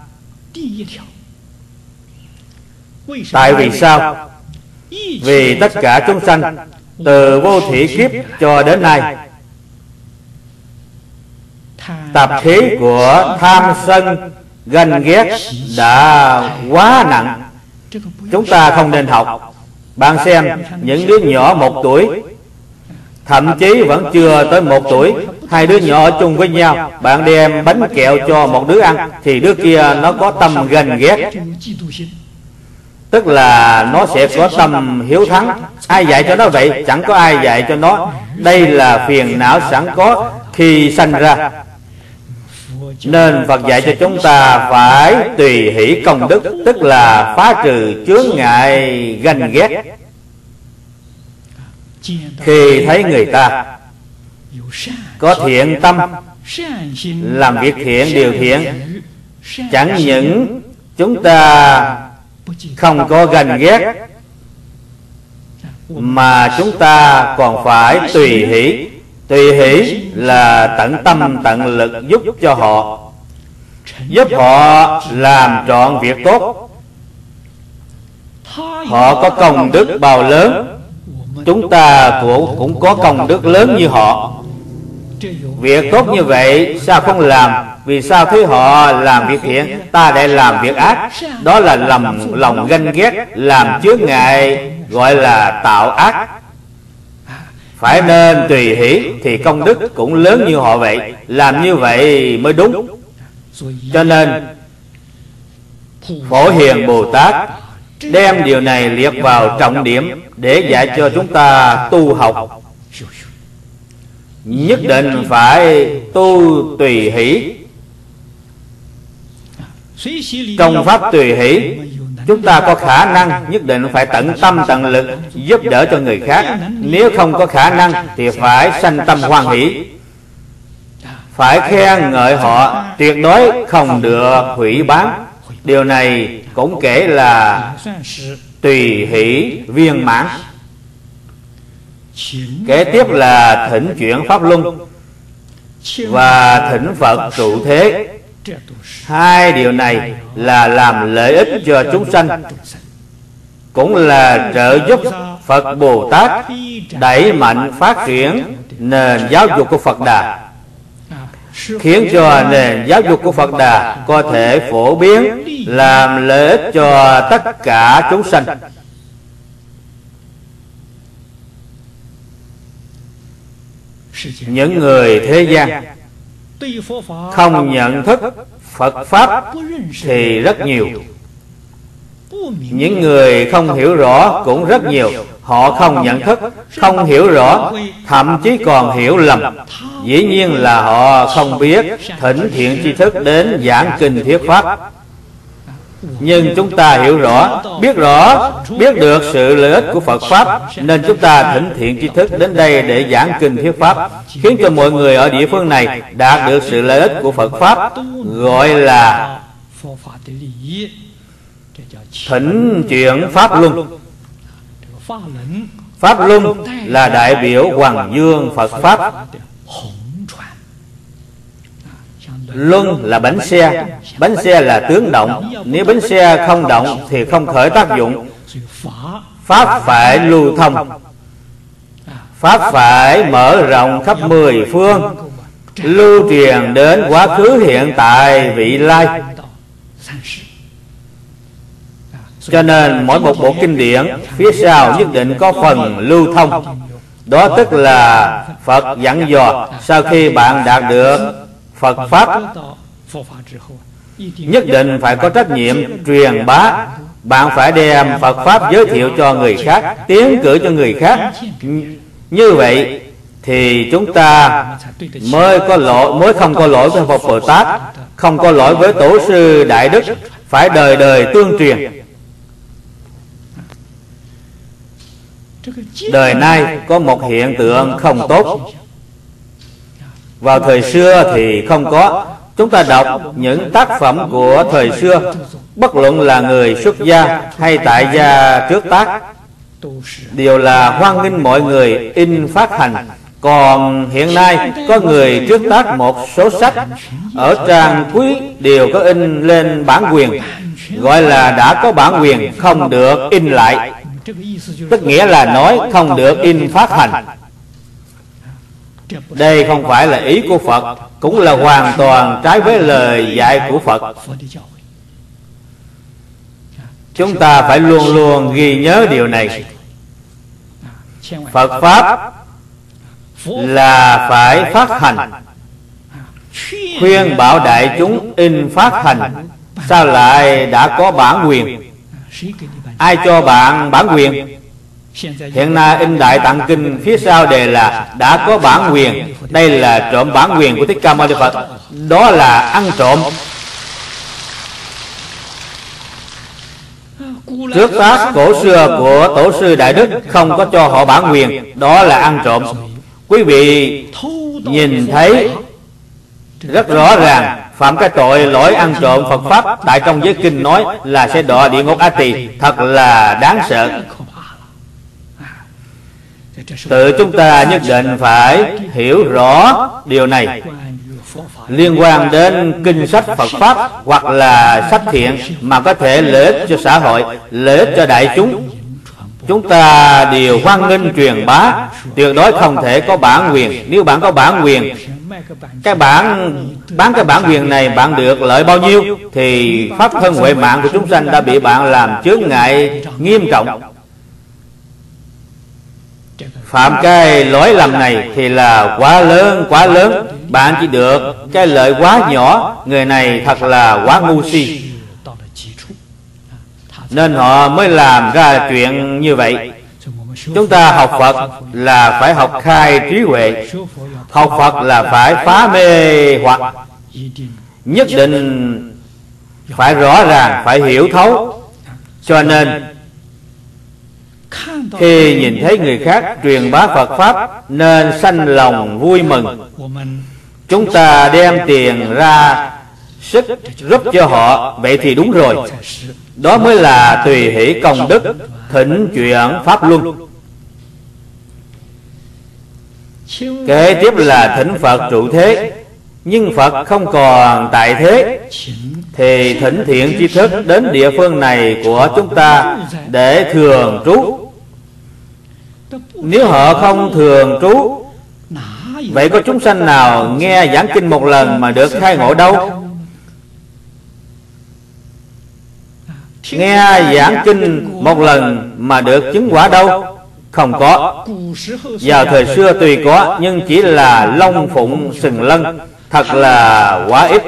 Tại vì sao? Vì tất cả chúng sanh từ vô thủy kiếp cho đến nay tập khí của tham sân ganh ghét đã quá nặng. Chúng ta không nên học. Bạn xem những đứa nhỏ một tuổi, thậm chí vẫn chưa tới một tuổi, hai đứa nhỏ ở chung với nhau, bạn đem bánh kẹo cho một đứa ăn thì đứa kia nó có tâm ganh ghét, tức là nó sẽ có tâm hiếu thắng. Ai dạy cho nó vậy? Chẳng có ai dạy cho nó. Đây là phiền não sẵn có khi sanh ra. Nên Phật dạy cho chúng ta phải tùy hỷ công đức, tức là phá trừ chướng ngại ganh ghét. Khi thấy người ta có thiện tâm, làm việc thiện, điều thiện, chẳng những chúng ta không có ganh ghét, mà chúng ta còn phải tùy hỷ. Tùy hỷ là tận tâm tận lực giúp cho họ, giúp họ làm trọn việc tốt. Họ có công đức bao lớn, chúng ta cũng, cũng có công đức lớn như họ. Việc tốt như vậy sao không làm? Vì sao thấy họ làm việc thiện, ta lại làm việc ác? Đó là lòng, lòng ganh ghét, làm chướng ngại, gọi là tạo ác. Phải nên tùy hỷ thì công đức cũng lớn như họ vậy. Làm như vậy mới đúng. Cho nên Phổ Hiền Bồ Tát đem điều này liệt vào trọng điểm để dạy cho chúng ta tu học. Nhất định phải tu tùy hỷ. Trong pháp tùy hỷ, chúng ta có khả năng nhất định phải tận tâm tận lực giúp đỡ cho người khác. Nếu không có khả năng thì phải sanh tâm hoan hỷ, phải khen ngợi họ, tuyệt đối không được hủy bán. Điều này cũng kể là tùy hỷ viên mãn. Kế tiếp là thỉnh chuyển Pháp Luân và thỉnh Phật trụ thế. Hai điều này là làm lợi ích cho chúng sanh, cũng là trợ giúp Phật Bồ Tát đẩy mạnh phát triển nền giáo dục của Phật Đà, khiến cho nền giáo dục của Phật Đà có thể phổ biến, làm lợi ích cho tất cả chúng sanh. Những người thế gian không nhận thức Phật Pháp thì rất nhiều. Những người không hiểu rõ cũng rất nhiều. Họ không nhận thức, không hiểu rõ, thậm chí còn hiểu lầm. Dĩ nhiên là họ không biết thỉnh thiện tri thức đến giảng kinh thuyết Pháp. Nhưng chúng ta hiểu rõ, biết rõ, biết được sự lợi ích của Phật Pháp, nên chúng ta thỉnh thiện tri thức đến đây để giảng kinh thuyết Pháp, khiến cho mọi người ở địa phương này đạt được sự lợi ích của Phật Pháp, gọi là thỉnh chuyển Pháp Luân. Pháp Luân là đại biểu Hoàng Dương Phật Pháp. Luân là bánh xe. Bánh xe là tướng động. Nếu bánh xe không động thì không khởi tác dụng. Pháp phải lưu thông, Pháp phải mở rộng khắp mười phương, lưu truyền đến quá khứ hiện tại vị lai. Cho nên mỗi một bộ kinh điển phía sau nhất định có phần lưu thông. Đó tức là Phật dặn dò, sau khi bạn đạt được Phật Pháp, nhất định phải có trách nhiệm truyền bá. Bạn phải đem Phật Pháp giới thiệu cho người khác, tiến cử cho người khác. Như vậy thì chúng ta mới có lỗi, mới không có lỗi với Phật Bồ Tát, không có lỗi với Tổ sư Đại Đức. Phải đời đời tương truyền. Đời nay có một hiện tượng không tốt. Vào thời xưa thì không có. Chúng ta đọc những tác phẩm của thời xưa, bất luận là người xuất gia hay tại gia trước tác, đều là hoan nghênh mọi người in phát hành. Còn hiện nay có người trước tác một số sách, ở trang cuối đều có in lên bản quyền, gọi là đã có bản quyền, không được in lại. Tức nghĩa là nói không được in phát hành. Đây không phải là ý của Phật, cũng là hoàn toàn trái với lời dạy của Phật. Chúng ta phải luôn luôn ghi nhớ điều này. Phật Pháp là phải phát hành, khuyên bảo đại chúng in phát hành. Sao lại đã có bản quyền? Ai cho bạn bản quyền? Hiện nay in Đại Tạng Kinh phía sau đề là đã có bản quyền. Đây là trộm bản quyền của Thích Ca Mâu Ni Phật. Đó là ăn trộm. Trước tác cổ xưa của Tổ sư Đại Đức không có cho họ bản quyền. Đó là ăn trộm. Quý vị nhìn thấy rất rõ ràng, phạm cái tội lỗi ăn trộm Phật Pháp, tại trong giới kinh nói là sẽ đọa địa ngục A Tỳ. Thật là đáng sợ. Tự chúng ta nhất định phải hiểu rõ điều này. Liên quan đến kinh sách Phật Pháp hoặc là sách thiện mà có thể lợi ích cho xã hội, lợi ích cho đại chúng, chúng ta đều hoan nghênh truyền bá. Tuyệt đối không thể có bản quyền. Nếu bạn có bản quyền, cái bản bán cái bản quyền này bạn được lợi bao nhiêu thì pháp thân huệ mạng của chúng sanh đã bị bạn làm chướng ngại nghiêm trọng. Phạm cái lỗi lầm này thì là quá lớn, quá lớn. Bạn chỉ được cái lợi quá nhỏ. Người này thật là quá ngu si, nên họ mới làm ra chuyện như vậy. Chúng ta học Phật là phải học khai trí huệ. Học Phật là phải phá mê hoặc, nhất định phải rõ ràng, phải hiểu thấu. Cho nên khi nhìn thấy người khác truyền bá Phật Pháp nên sanh lòng vui mừng. Chúng ta đem tiền ra sức giúp cho họ, vậy thì đúng rồi. Đó mới là tùy hỷ công đức, thỉnh chuyển Pháp Luân. Kế tiếp là thỉnh Phật trụ thế. Nhưng Phật không còn tại thế thì thỉnh thiện tri thức đến địa phương này của chúng ta để thường trú. Nếu họ không thường trú, vậy có chúng sanh nào nghe giảng kinh một lần mà được khai ngộ đâu? Nghe giảng kinh một lần mà được chứng quả đâu? Không có. Vào thời xưa tuy có, nhưng chỉ là long phụng sừng lân, thật là quá ít.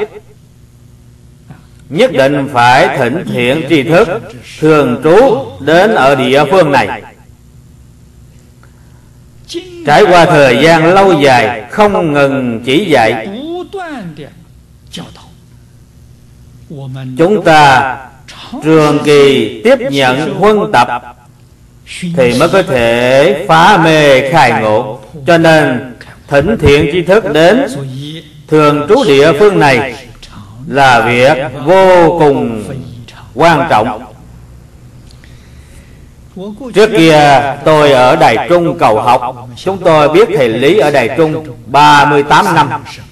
Nhất định phải thỉnh thiện tri thức thường trú đến ở địa phương này. Trải qua thời gian lâu dài không ngừng chỉ dạy, chúng ta trường kỳ tiếp nhận huân tập thì mới có thể phá mê khai ngộ. Cho nên thỉnh thiện tri thức đến thường trú địa phương này là việc vô cùng quan trọng. Trước kia tôi ở Đài Trung cầu học. Chúng tôi biết thầy Lý ở Đài Trung ba mươi tám năm.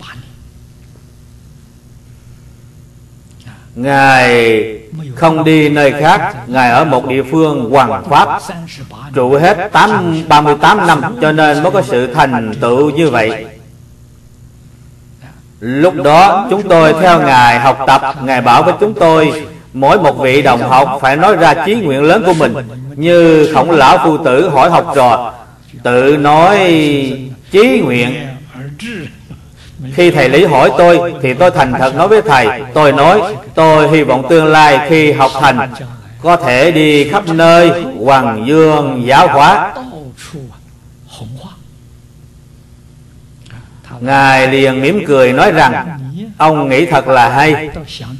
Ngài không đi nơi khác, Ngài ở một địa phương hoằng pháp trụ hết ba mươi tám năm, cho nên mới có sự thành tựu như vậy. Lúc đó chúng tôi theo Ngài học tập. Ngài bảo với chúng tôi mỗi một vị đồng học phải nói ra chí nguyện lớn của mình. Như Khổng Lão Phu Tử hỏi học trò tự nói chí nguyện. Khi thầy Lý hỏi tôi thì tôi thành thật nói với thầy. Tôi nói tôi hy vọng tương lai khi học thành có thể đi khắp nơi hoằng dương giáo hóa. Ngài liền mỉm cười nói rằng ông nghĩ thật là hay.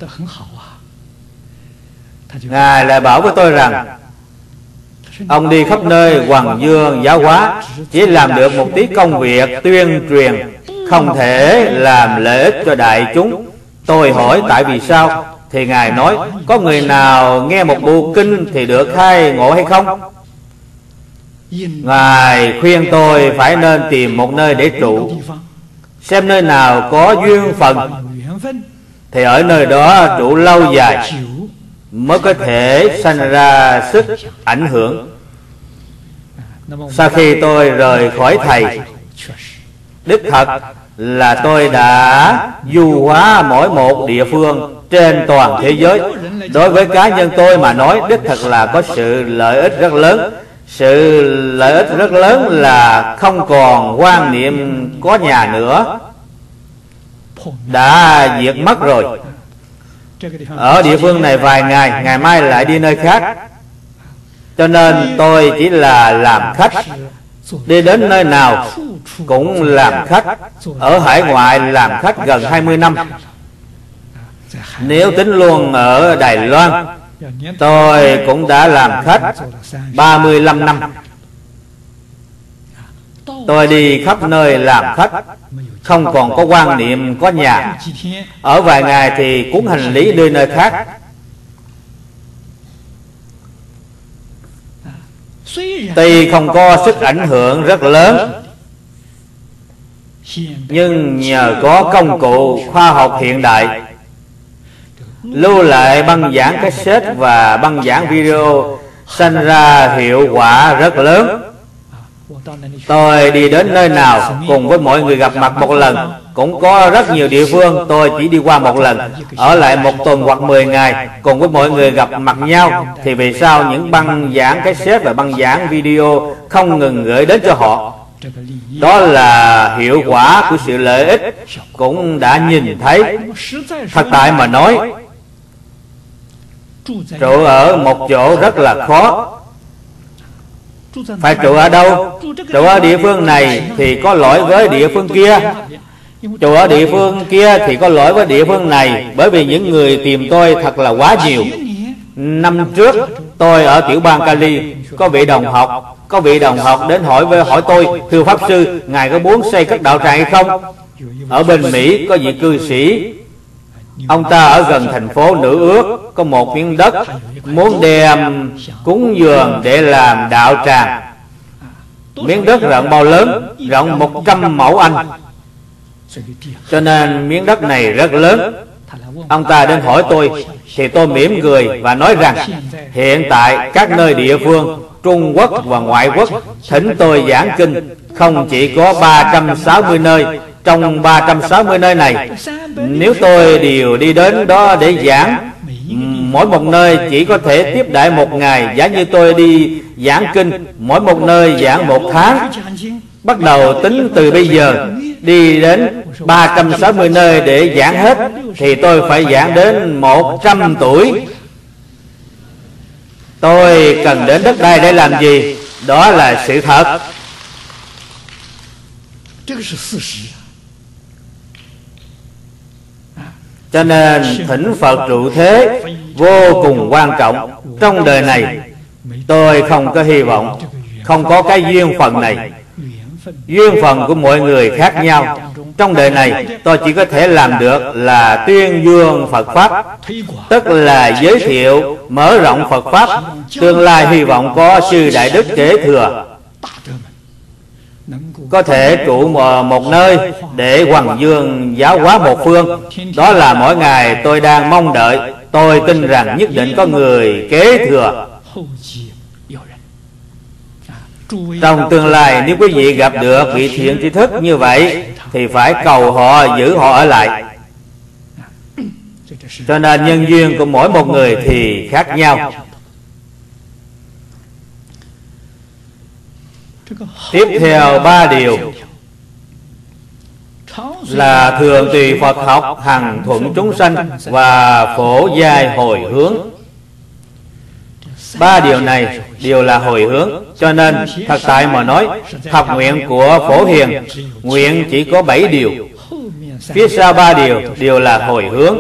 Ngài lại bảo với tôi rằng ông đi khắp nơi hoằng dương giáo hóa chỉ làm được một tí công việc tuyên truyền, không thể làm lợi ích cho đại chúng. Tôi hỏi tại vì sao, thì Ngài nói có người nào nghe một bộ kinh thì được khai ngộ hay không? Ngài khuyên tôi phải nên tìm một nơi để trụ, xem nơi nào có duyên phận thì ở nơi đó trụ lâu dài mới có thể sanh ra sức ảnh hưởng. Sau khi tôi rời khỏi thầy, đích thật là tôi đã du hóa mỗi một địa phương trên toàn thế giới. Đối với cá nhân tôi mà nói, đích thật là có sự lợi ích rất lớn. Sự lợi ích rất lớn là không còn quan niệm có nhà nữa, đã diệt mất rồi. Ở địa phương này vài ngày, ngày mai lại đi nơi khác. Cho nên tôi chỉ là làm khách, đi đến nơi nào cũng làm khách. Ở hải ngoại làm khách gần hai mươi năm. Nếu tính luôn ở Đài Loan, tôi cũng đã làm khách ba mươi lăm năm. Tôi đi khắp nơi làm khách, không còn có quan niệm có nhà. Ở vài ngày thì cuốn hành lý đi nơi khác. Tuy không có sức ảnh hưởng rất lớn, nhưng nhờ có công cụ khoa học hiện đại, lưu lại băng giảng cassette và băng giảng video, sanh ra hiệu quả rất lớn. Tôi đi đến nơi nào cùng với mọi người gặp mặt một lần. Cũng có rất nhiều địa phương tôi chỉ đi qua một lần, ở lại một tuần hoặc mười ngày cùng với mọi người gặp mặt nhau. Thì vì sao những băng giảng cassette và băng giảng video không ngừng gửi đến cho họ? Đó là hiệu quả của sự lợi ích cũng đã nhìn thấy. Thật tại mà nói, trụ ở một chỗ rất là khó. Phải trụ ở đâu? Trụ ở địa phương này thì có lỗi với địa phương kia, trụ ở địa phương kia thì có lỗi với địa phương này. Bởi vì những người tìm tôi thật là quá nhiều. Năm trước tôi ở tiểu bang Cali, có vị đồng học Có vị đồng học đến hỏi với hỏi tôi: thưa Pháp Sư, Ngài có muốn xây các đạo tràng hay không? Ở bên Mỹ có vị cư sĩ, ông ta ở gần thành phố Nữ Ước, có một miếng đất, muốn đem cúng dường để làm đạo tràng. Miếng đất rộng bao lớn? Rộng một trăm mẫu Anh. Cho nên miếng đất này rất lớn. Ông ta đến hỏi tôi, thì tôi mỉm cười và nói rằng hiện tại các nơi địa phương Trung Quốc và ngoại quốc thỉnh tôi giảng kinh không chỉ có ba trăm sáu mươi nơi. Trong ba trăm sáu mươi nơi này, nếu tôi đều đi đến đó để giảng, mỗi một nơi chỉ có thể tiếp đãi một ngày. Giả như tôi đi giảng kinh mỗi một nơi giảng một tháng, bắt đầu tính từ bây giờ đi đến ba trăm sáu mươi nơi để giảng hết, thì tôi phải giảng đến một trăm tuổi. Tôi cần đến đất đai để làm gì? Đó là sự thật. Cho nên thỉnh Phật trụ thế vô cùng quan trọng. Trong đời này tôi không có hy vọng, không có cái duyên phận này. Duyên phận của mọi người khác nhau. Trong đời này tôi chỉ có thể làm được là tuyên dương Phật Pháp, tức là giới thiệu, mở rộng Phật Pháp. Tương lai hy vọng có sư Đại Đức kế thừa, có thể trụ một nơi để hoằng dương giáo hóa một phương. Đó là mỗi ngày tôi đang mong đợi. Tôi tin rằng nhất định có người kế thừa. Trong tương lai nếu quý vị gặp được vị thiện tri thức như vậy thì phải cầu họ giữ họ ở lại. Cho nên nhân duyên của mỗi một người thì khác nhau. Tiếp theo ba điều là thường tùy Phật học, hằng thuận chúng sanh và phổ giai hồi hướng. Ba điều này đều là hồi hướng. Cho nên thật tại mà nói, học nguyện của Phổ Hiền nguyện chỉ có bảy điều. Phía sau ba điều đều là hồi hướng.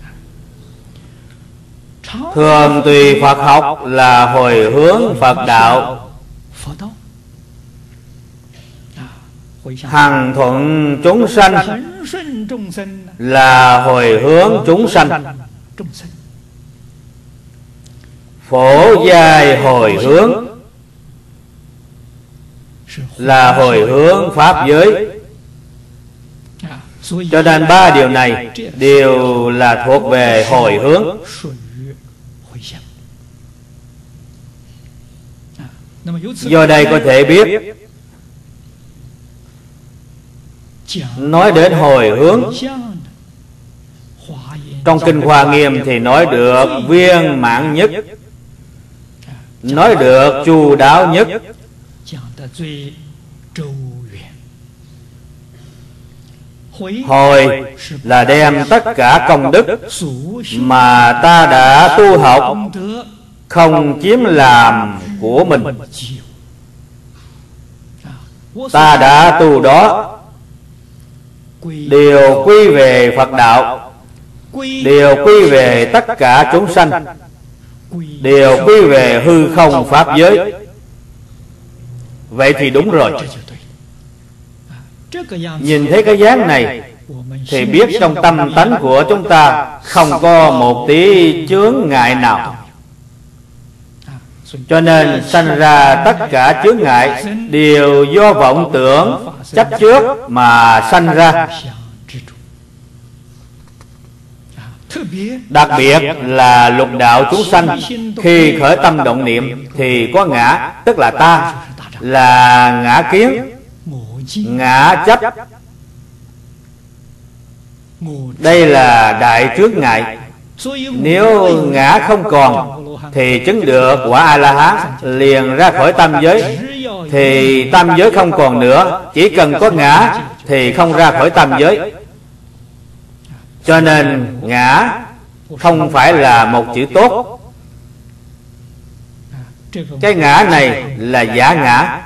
Thường tùy Phật học là hồi hướng Phật đạo. Hằng thuận chúng sanh là hồi hướng chúng sanh. Phổ giai hồi hướng là hồi hướng pháp giới. Cho nên ba điều này đều là thuộc về hồi hướng. Do đây có thể biết nói đến hồi hướng. Trong Kinh Hoa Nghiêm thì nói được viên mãn nhất, nói được chu đáo nhất. Hồi là đem tất cả công đức mà ta đã tu học không chiếm làm của mình. Ta đã tu đó đều quy về Phật đạo, đều quy về tất cả chúng sanh, đều quy về hư không pháp giới. Vậy thì đúng rồi. Nhìn thấy cái dáng này thì biết trong tâm tánh của chúng ta không có một tí chướng ngại nào. Cho nên sanh ra tất cả chướng ngại đều do vọng tưởng chấp trước mà sanh ra. Đặc biệt là lục đạo chúng sanh, khi khởi tâm động niệm thì có ngã, tức là ta, là ngã kiến, ngã chấp. Đây là đại chướng ngại. Nếu ngã không còn thì chứng được quả A-la-hán, liền ra khỏi tam giới. Thì tam giới không còn nữa, chỉ cần có ngã thì không ra khỏi tam giới. Cho nên ngã không phải là một chữ tốt. Cái ngã này là giả ngã.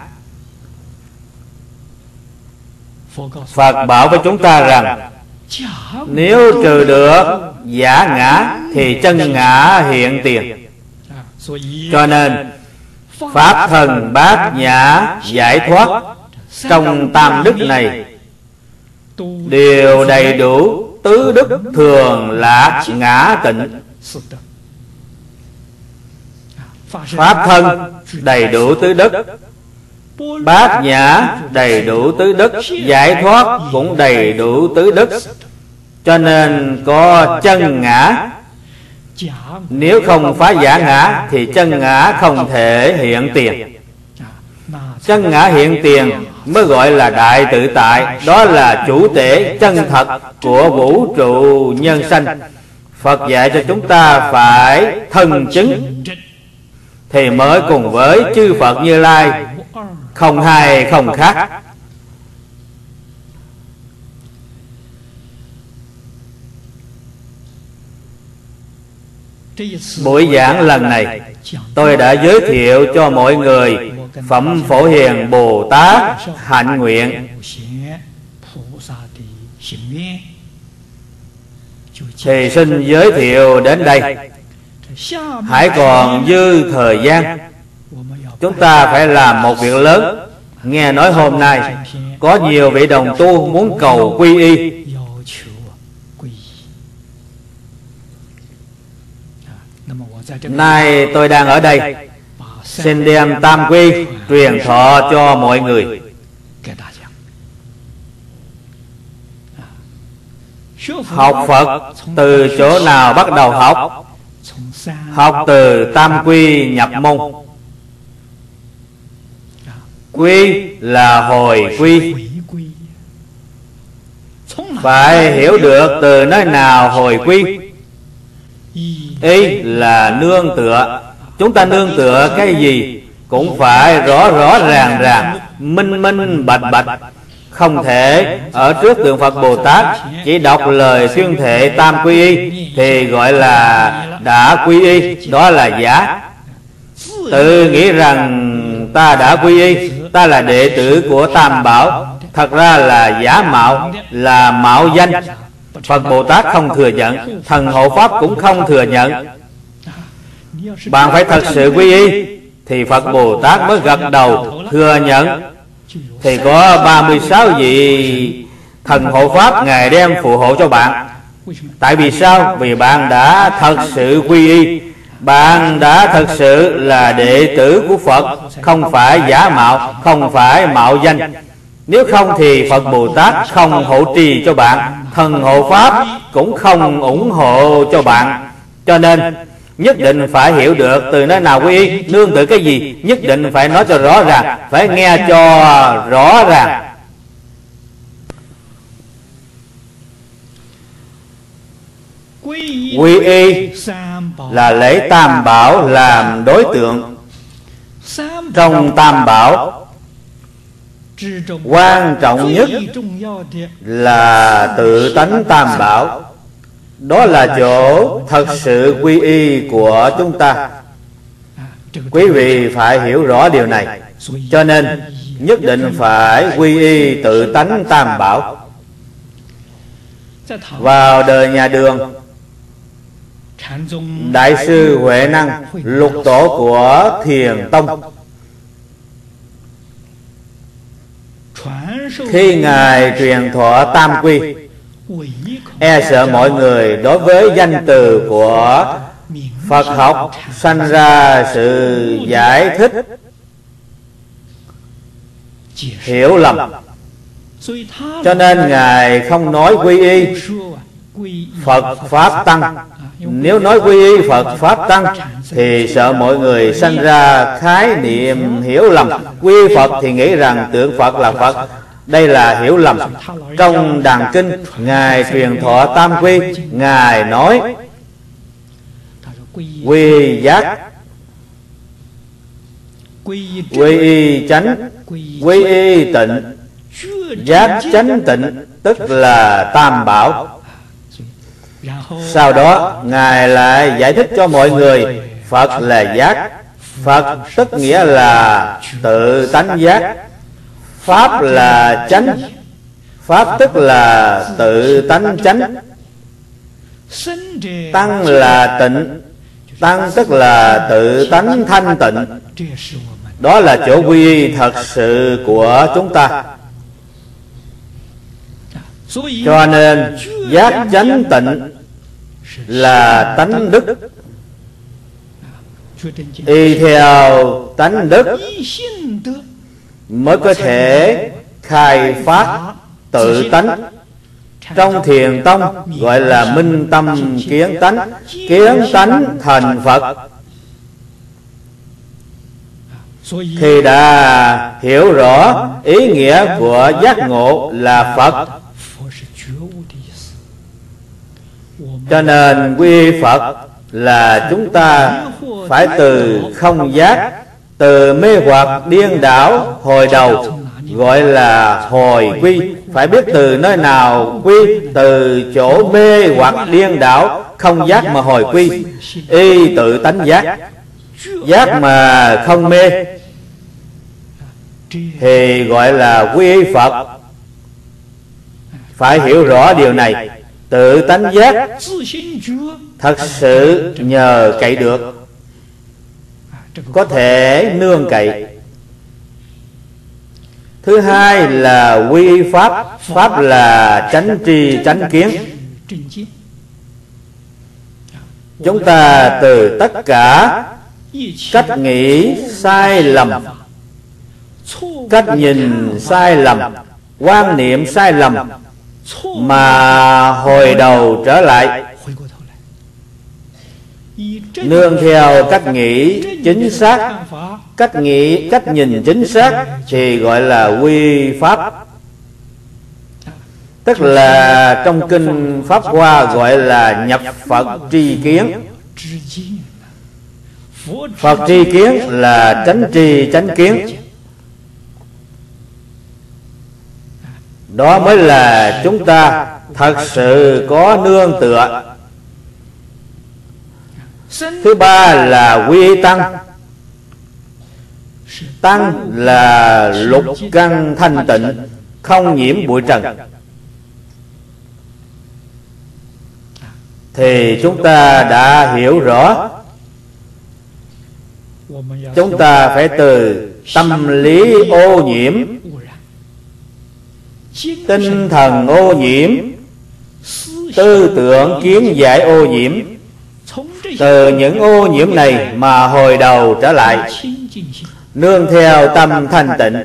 Phật bảo với chúng ta rằng nếu trừ được giả ngã thì chân ngã hiện tiền. Cho nên Pháp Thần Bát Nhã giải thoát trong tam đức này đều đầy đủ tứ đức thường lạc ngã tịnh. Pháp thân đầy đủ tứ đức, Bát Nhã đầy đủ tứ đức, giải thoát cũng đầy đủ tứ đức. Cho nên có chân ngã. Nếu không phá giả ngã thì chân ngã không thể hiện tiền. Chân ngã hiện tiền mới gọi là đại tự tại. Đó là chủ thể chân thật của vũ trụ nhân sanh. Phật dạy cho chúng ta phải thân chứng thì mới cùng với chư Phật Như Lai không hai không khác. Buổi giảng lần này tôi đã giới thiệu cho mọi người Phẩm Phổ Hiền Bồ Tát hạnh nguyện. Thì xin giới thiệu đến đây. Hãy còn dư thời gian, chúng ta phải làm một việc lớn. Nghe nói hôm nay có nhiều vị đồng tu muốn cầu quy y. Nay tôi đang ở đây, xin đem tam quy truyền thọ cho mọi người. Học Phật từ chỗ nào bắt đầu học? Học từ tam quy nhập môn. Quy là hồi quy. Phải hiểu được từ nơi nào hồi quy. Ý là nương tựa. Chúng ta nương tựa cái gì cũng phải rõ rõ ràng ràng, minh minh bạch bạch. Không thể ở trước tượng Phật Bồ Tát chỉ đọc lời tuyên thệ tam quy y thì gọi là đã quy y. Đó là giả. Tự nghĩ rằng ta đã quy y, ta là đệ tử của Tam Bảo, thật ra là giả mạo, là mạo danh. Phật Bồ Tát không thừa nhận, Thần Hộ Pháp cũng không thừa nhận. Bạn phải thật sự quy y thì Phật Bồ Tát mới gật đầu thừa nhận. Thì có ba mươi sáu vị Thần Hộ Pháp Ngài đem phù hộ cho bạn. Tại vì sao? Vì bạn đã thật sự quy y, bạn đã thật sự là đệ tử của Phật, không phải giả mạo, không phải mạo danh. Nếu không thì Phật Bồ Tát không hộ trì cho bạn, Thần Hộ Pháp cũng không ủng hộ cho bạn. Cho nên nhất định phải hiểu được từ nơi nào quy y, nương tựa cái gì, nhất định phải nói cho rõ ràng, phải nghe cho rõ ràng. Quy y là lấy tam bảo làm đối tượng. Trong tam bảo, quan trọng nhất là tự tánh tam bảo. Đó là chỗ thật sự quy y của chúng ta. Quý vị phải hiểu rõ điều này. Cho nên nhất định phải quy y tự tánh tam bảo. Vào đời nhà Đường, Đại sư Huệ Năng, lục tổ của Thiền Tông, khi Ngài truyền thọ tam quy, e sợ mọi người đối với danh từ của Phật học sanh ra sự giải thích hiểu lầm. Cho nên Ngài không nói quy y Phật Pháp Tăng. Nếu nói quy y Phật Pháp Tăng thì sợ mọi người sanh ra khái niệm hiểu lầm. Quy Phật thì nghĩ rằng tượng Phật là Phật. Đây là hiểu lầm. Trong Đàn Kinh, Ngài truyền thọ tam quy, Ngài nói quy giác, quy y chánh, quy y tịnh. Giác chánh tịnh tức là tam bảo. Sau đó Ngài lại giải thích cho mọi người Phật là giác. Phật tức nghĩa là tự tánh giác. Pháp là chánh. Pháp tức là tự tánh chánh. Tăng là tịnh. Tăng tức là tự tánh thanh tịnh. Đó là chỗ quy y thật sự của chúng ta. Cho nên giác chánh tịnh là tánh đức. Y theo tánh đức mới có thể khai phát tự tánh. Trong Thiền Tông gọi là minh tâm kiến tánh. Kiến tánh thành Phật. Khi đã hiểu rõ ý nghĩa của giác ngộ là Phật, cho nên quy Phật là chúng ta phải từ không giác, từ mê hoặc điên đảo hồi đầu, gọi là hồi quy. Phải biết từ nơi nào quy, từ chỗ mê hoặc điên đảo không giác mà hồi quy. Y tự tánh giác. Giác mà không mê thì gọi là quy Phật. Phải hiểu rõ điều này. Tự tánh giác thật sự nhờ cậy được, có thể nương cậy. Thứ hai là quy Pháp. Pháp là chánh tri chánh kiến. Chúng ta từ tất cả cách nghĩ sai lầm, cách nhìn sai lầm, quan niệm sai lầm mà hồi đầu trở lại, nương theo cách nghĩ chính xác, cách nghĩ, cách nhìn chính xác thì gọi là quy Pháp. Tức là trong kinh Pháp Hoa gọi là nhập Phật tri kiến. Phật tri kiến là chánh tri chánh kiến. Đó mới là chúng ta thật sự có nương tựa. Thứ ba là quy tăng. Tăng là lục căn thanh tịnh, không nhiễm bụi trần. Thì chúng ta đã hiểu rõ. Chúng ta phải từ tâm lý ô nhiễm, tinh thần ô nhiễm, tư tưởng kiến giải ô nhiễm. Từ những ô nhiễm này mà hồi đầu trở lại, nương theo tâm thanh tịnh,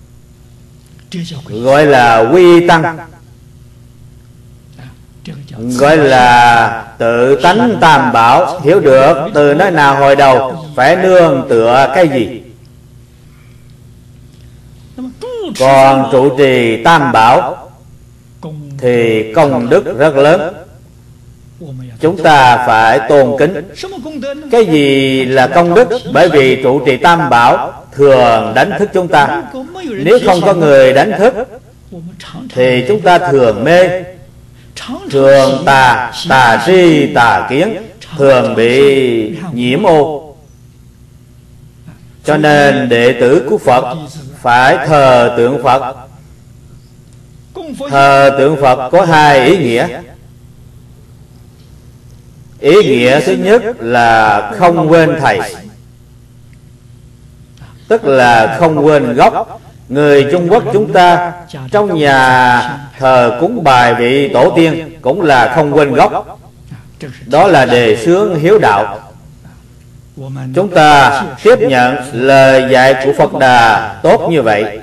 gọi là quy tăng, gọi là tự tánh tam bảo. Hiểu được từ nơi nào hồi đầu phải nương tựa cái gì. Còn trụ trì tam bảo thì công đức rất lớn. chúng ta phải tôn kính. Cái gì là công đức? Bởi vì trụ trì Tam Bảo thường đánh thức chúng ta. Nếu không có người đánh thức thì chúng ta thường mê, thường tà, tà tri, tà kiến, thường bị nhiễm ô. Cho nên đệ tử của Phật phải thờ tượng Phật. Thờ tượng Phật có hai ý nghĩa. Ý nghĩa thứ nhất là không quên thầy, tức là không quên gốc. Người Trung Quốc chúng ta trong nhà thờ cúng bài vị tổ tiên cũng là không quên gốc. Đó là đề xướng hiếu đạo. Chúng ta tiếp nhận lời dạy của Phật Đà tốt như vậy.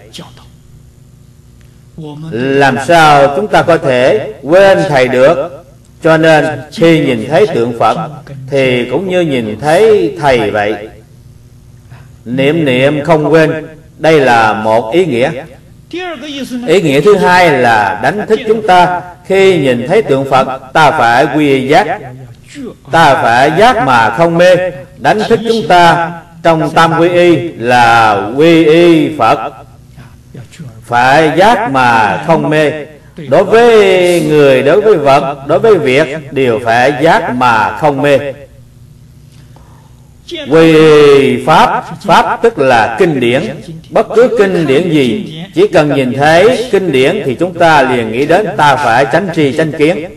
Làm sao chúng ta có thể quên thầy được? Cho nên khi nhìn thấy tượng Phật thì cũng như nhìn thấy thầy vậy. Niệm niệm không quên, đây là một ý nghĩa. Ý nghĩa thứ hai là đánh thức chúng ta. Khi nhìn thấy tượng Phật, ta phải quy giác, ta phải giác mà không mê. Đánh thức chúng ta trong tam quy y là quy y Phật, phải giác mà không mê. Đối với người, đối với vật, đối với việc đều phải giác mà không mê. Quy pháp, pháp tức là kinh điển. Bất cứ kinh điển gì, chỉ cần nhìn thấy kinh điển thì chúng ta liền nghĩ đến ta phải tránh tri tránh kiến.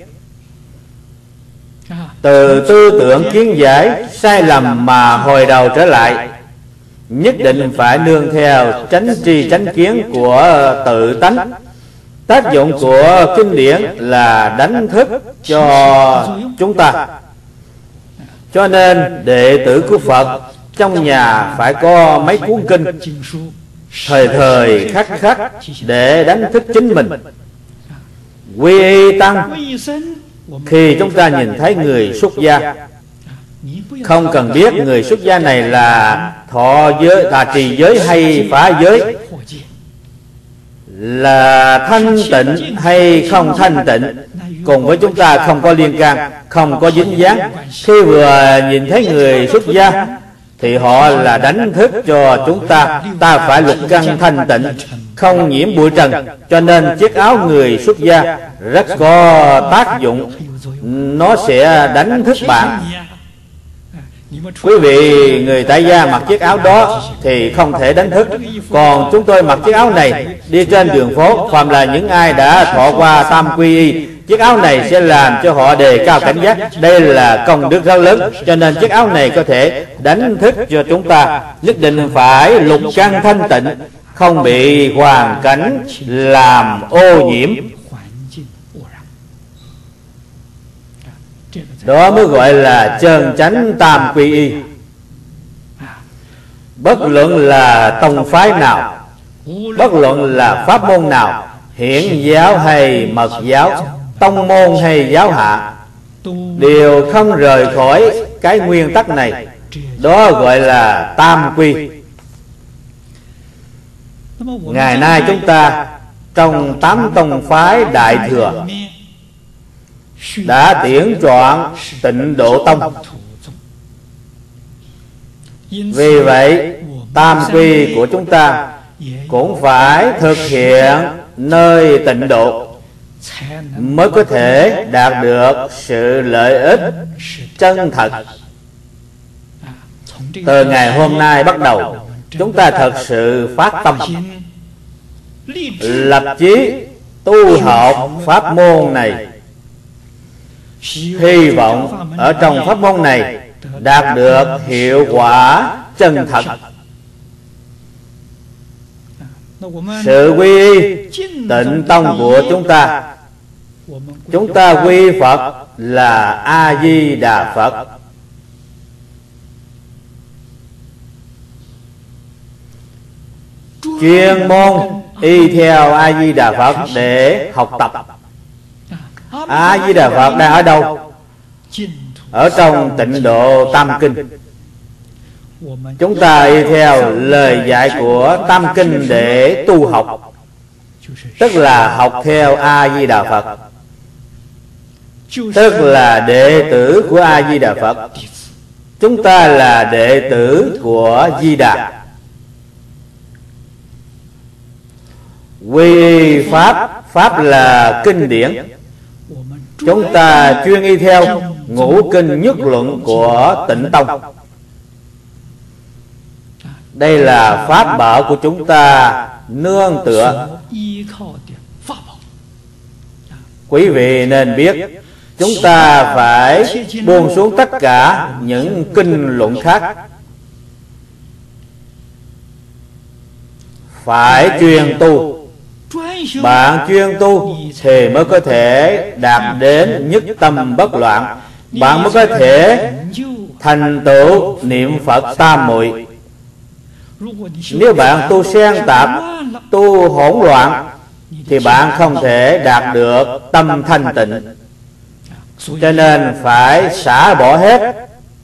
Từ tư tưởng kiến giải sai lầm mà hồi đầu trở lại, nhất định phải nương theo tránh tri tránh kiến của tự tánh. Tác dụng của kinh điển là đánh thức cho chúng ta. Cho nên đệ tử của Phật trong nhà phải có mấy cuốn kinh, thời thời khắc khắc để đánh thức chính mình. Quy y tăng, khi chúng ta nhìn thấy người xuất gia, không cần biết người xuất gia này là thọ giới, là trì giới hay phá giới, là thanh tịnh hay không thanh tịnh, cùng với chúng ta không có liên can, không có dính dáng. Khi vừa nhìn thấy người xuất gia thì họ là đánh thức cho chúng ta, ta phải lục căn thanh tịnh, không nhiễm bụi trần. Cho nên chiếc áo người xuất gia rất có tác dụng, nó sẽ đánh thức bạn. Quý vị người tại gia mặc chiếc áo đó thì không thể đánh thức. Còn chúng tôi mặc chiếc áo này đi trên đường phố, phàm là những ai đã thọ qua tam quy y, chiếc áo này sẽ làm cho họ đề cao cảnh giác. Đây là công đức rất lớn. Cho nên chiếc áo này có thể đánh thức cho chúng ta. Nhất định phải lục căn thanh tịnh, không bị hoàn cảnh làm ô nhiễm. Đó mới gọi là chân chánh tam quy y. Bất luận là tông phái nào, bất luận là pháp môn nào, hiển giáo hay mật giáo, tông môn hay giáo hạ, đều không rời khỏi cái nguyên tắc này. Đó gọi là tam quy. Ngày nay chúng ta trong tám tông phái đại thừa đã tuyển chọn Tịnh Độ Tông. Vì vậy tam quy của chúng ta cũng phải thực hiện nơi tịnh độ, mới có thể đạt được sự lợi ích chân thật. Từ ngày hôm nay bắt đầu, chúng ta thật sự phát tâm lập chí tu học pháp môn này, hy vọng ở trong pháp môn này đạt được hiệu quả chân thật. Sự quy y Tịnh Tông của chúng ta, chúng ta quy Phật là A Di Đà Phật. Chuyên môn y theo A Di Đà Phật để học tập. A Di Đà Phật đang ở đâu? Ở trong Tịnh Độ Tam Kinh. Chúng ta y theo lời dạy của Tam Kinh để tu học, tức là học theo A Di Đà Phật. tức là đệ tử của A Di Đà Phật. Chúng ta là đệ tử của Di Đà. Quy pháp, pháp là kinh điển. Chúng ta chuyên y theo ngũ kinh nhất luận của Tịnh Tông. Đây là pháp bảo của chúng ta nương tựa. Quý vị nên biết, chúng ta phải buông xuống tất cả những kinh luận khác, phải chuyên tu. Bạn chuyên tu thì mới có thể đạt đến nhất tâm bất loạn. Bạn mới có thể thành tựu niệm Phật tam muội. Nếu bạn tu xen tạp, tu hỗn loạn, thì bạn không thể đạt được tâm thanh tịnh. Cho nên phải xả bỏ hết.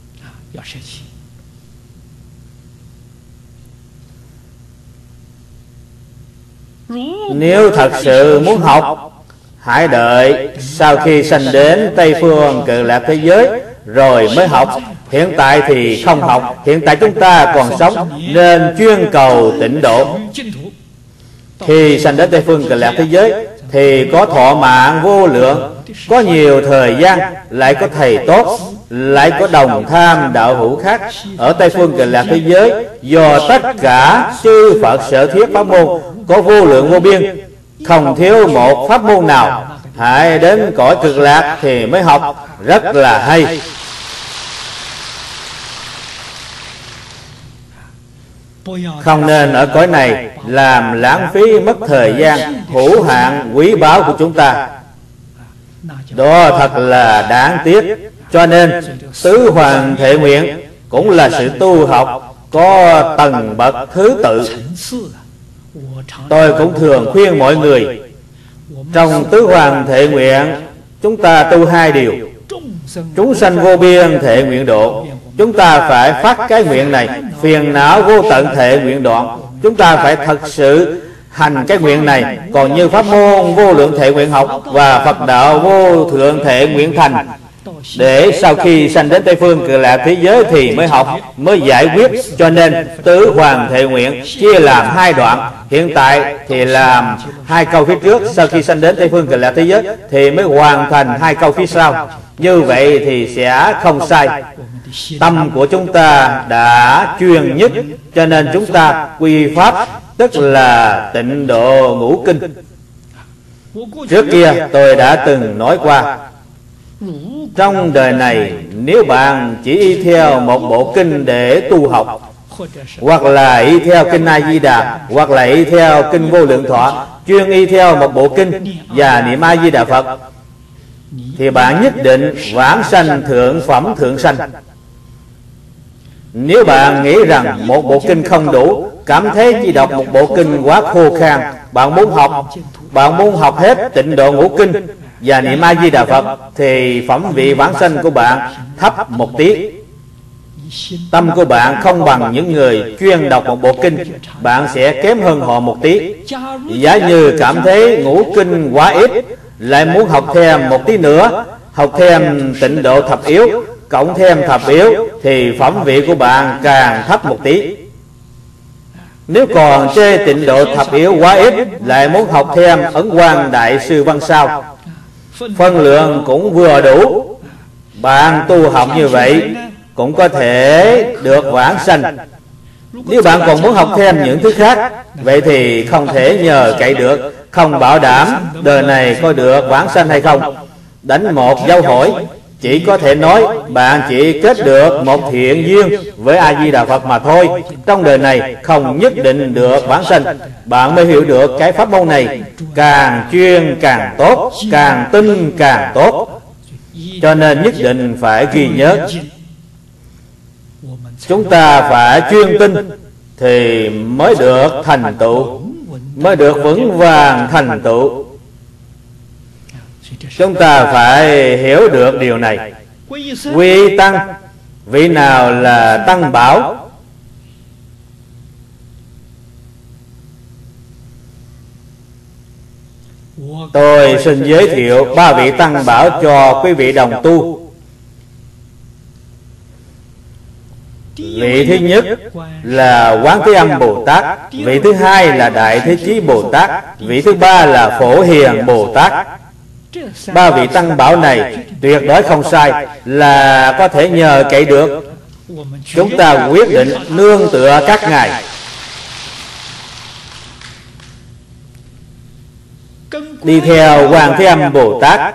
Nếu thật sự muốn học, hãy đợi sau khi sanh đến Tây Phương Cực Lạc thế giới rồi mới học. Hiện tại thì không học. Hiện tại chúng ta còn sống nên chuyên cầu tịnh độ. Khi sanh đến Tây Phương Cực Lạc thế giới thì có thọ mạng vô lượng, có nhiều thời gian, lại có thầy tốt, lại có đồng tham đạo hữu khác. Ở Tây Phương Cực Lạc thế giới, do tất cả chư Phật sở thiết pháp môn có vô lượng vô biên, không thiếu một pháp môn nào. Hãy đến cõi Cực Lạc thì mới học, rất là hay. Không nên ở cõi này làm lãng phí mất thời gian hữu hạn quý báu của chúng ta. Đó thật là đáng tiếc. Cho nên tứ hoàng thệ nguyện cũng là sự tu học có tầng bậc thứ tự. Tôi cũng thường khuyên mọi người, trong tứ hoàng thệ nguyện chúng ta tu hai điều. Chúng sanh vô biên thệ nguyện độ, chúng ta phải phát cái nguyện này. Phiền não vô tận thệ nguyện đoạn, chúng ta phải thật sự hành cái nguyện này. Còn như pháp môn vô lượng thệ nguyện học và Phật đạo vô thượng thệ nguyện thành, để sau khi sanh đến Tây Phương Cực Lạc thế giới thì mới học, mới giải quyết. Cho nên tứ hoàng thệ nguyện chia làm hai đoạn. Hiện tại thì làm hai câu phía trước, sau khi sanh đến Tây Phương Cực Lạc thế giới thì mới hoàn thành hai câu phía sau. Như vậy thì sẽ không sai. Tâm của chúng ta đã chuyên nhất, cho nên chúng ta quy pháp, tức là tịnh độ ngũ kinh. Trước kia tôi đã từng nói qua, trong đời này nếu bạn chỉ y theo một bộ kinh để tu học, hoặc là y theo kinh A Di Đà, hoặc là y theo kinh Vô Lượng Thọ, chuyên y theo một bộ kinh và niệm A Di Đà Phật, thì bạn nhất định vãng sanh thượng phẩm thượng sanh. Nếu bạn nghĩ rằng một bộ kinh không đủ, cảm thấy chỉ đọc một bộ kinh quá khô khan, bạn muốn học, bạn muốn học hết tịnh độ ngũ kinh và niệm A Di Đà Phật, thì phẩm vị vãng sanh của bạn thấp một tí. Tâm của bạn không bằng những người chuyên đọc một bộ kinh, bạn sẽ kém hơn họ một tí. Giả như cảm thấy ngũ kinh quá ít, lại muốn học thêm một tí nữa, học thêm tịnh độ thập yếu, cộng thêm thập yếu, thì phẩm vị của bạn càng thấp một tí. Nếu còn chê tịnh độ thập yếu quá ít, lại muốn học thêm Ấn Quang Đại Sư Văn Sao, phân lượng cũng vừa đủ. Bạn tu học như vậy cũng có thể được vãng sanh. Nếu bạn còn muốn học thêm những thứ khác, vậy thì không thể nhờ cậy được, không bảo đảm đời này có được vãng sanh hay không. Đánh một dấu hỏi, chỉ có thể nói bạn chỉ kết được một thiện duyên với A Di Đà Phật mà thôi. Trong đời này không nhất định được vãng sanh. Bạn mới hiểu được cái pháp môn này càng chuyên càng tốt, càng tin càng tốt. Cho nên nhất định phải ghi nhớ, chúng ta phải chuyên tin thì mới được thành tựu, mới được vững vàng thành tựu. Chúng ta phải hiểu được điều này. Quy tăng, vị nào là tăng bảo? tôi xin giới thiệu ba vị tăng bảo cho quý vị đồng tu. Vị thứ nhất là Quán Thế Âm Bồ Tát, vị thứ hai là Đại Thế Chí Bồ Tát, vị thứ ba là Phổ Hiền Bồ Tát. Ba vị tăng bảo này tuyệt đối không sai, là có thể nhờ cậy được. Chúng ta quyết định nương tựa các ngài, đi theo Quan Thế Âm Bồ Tát,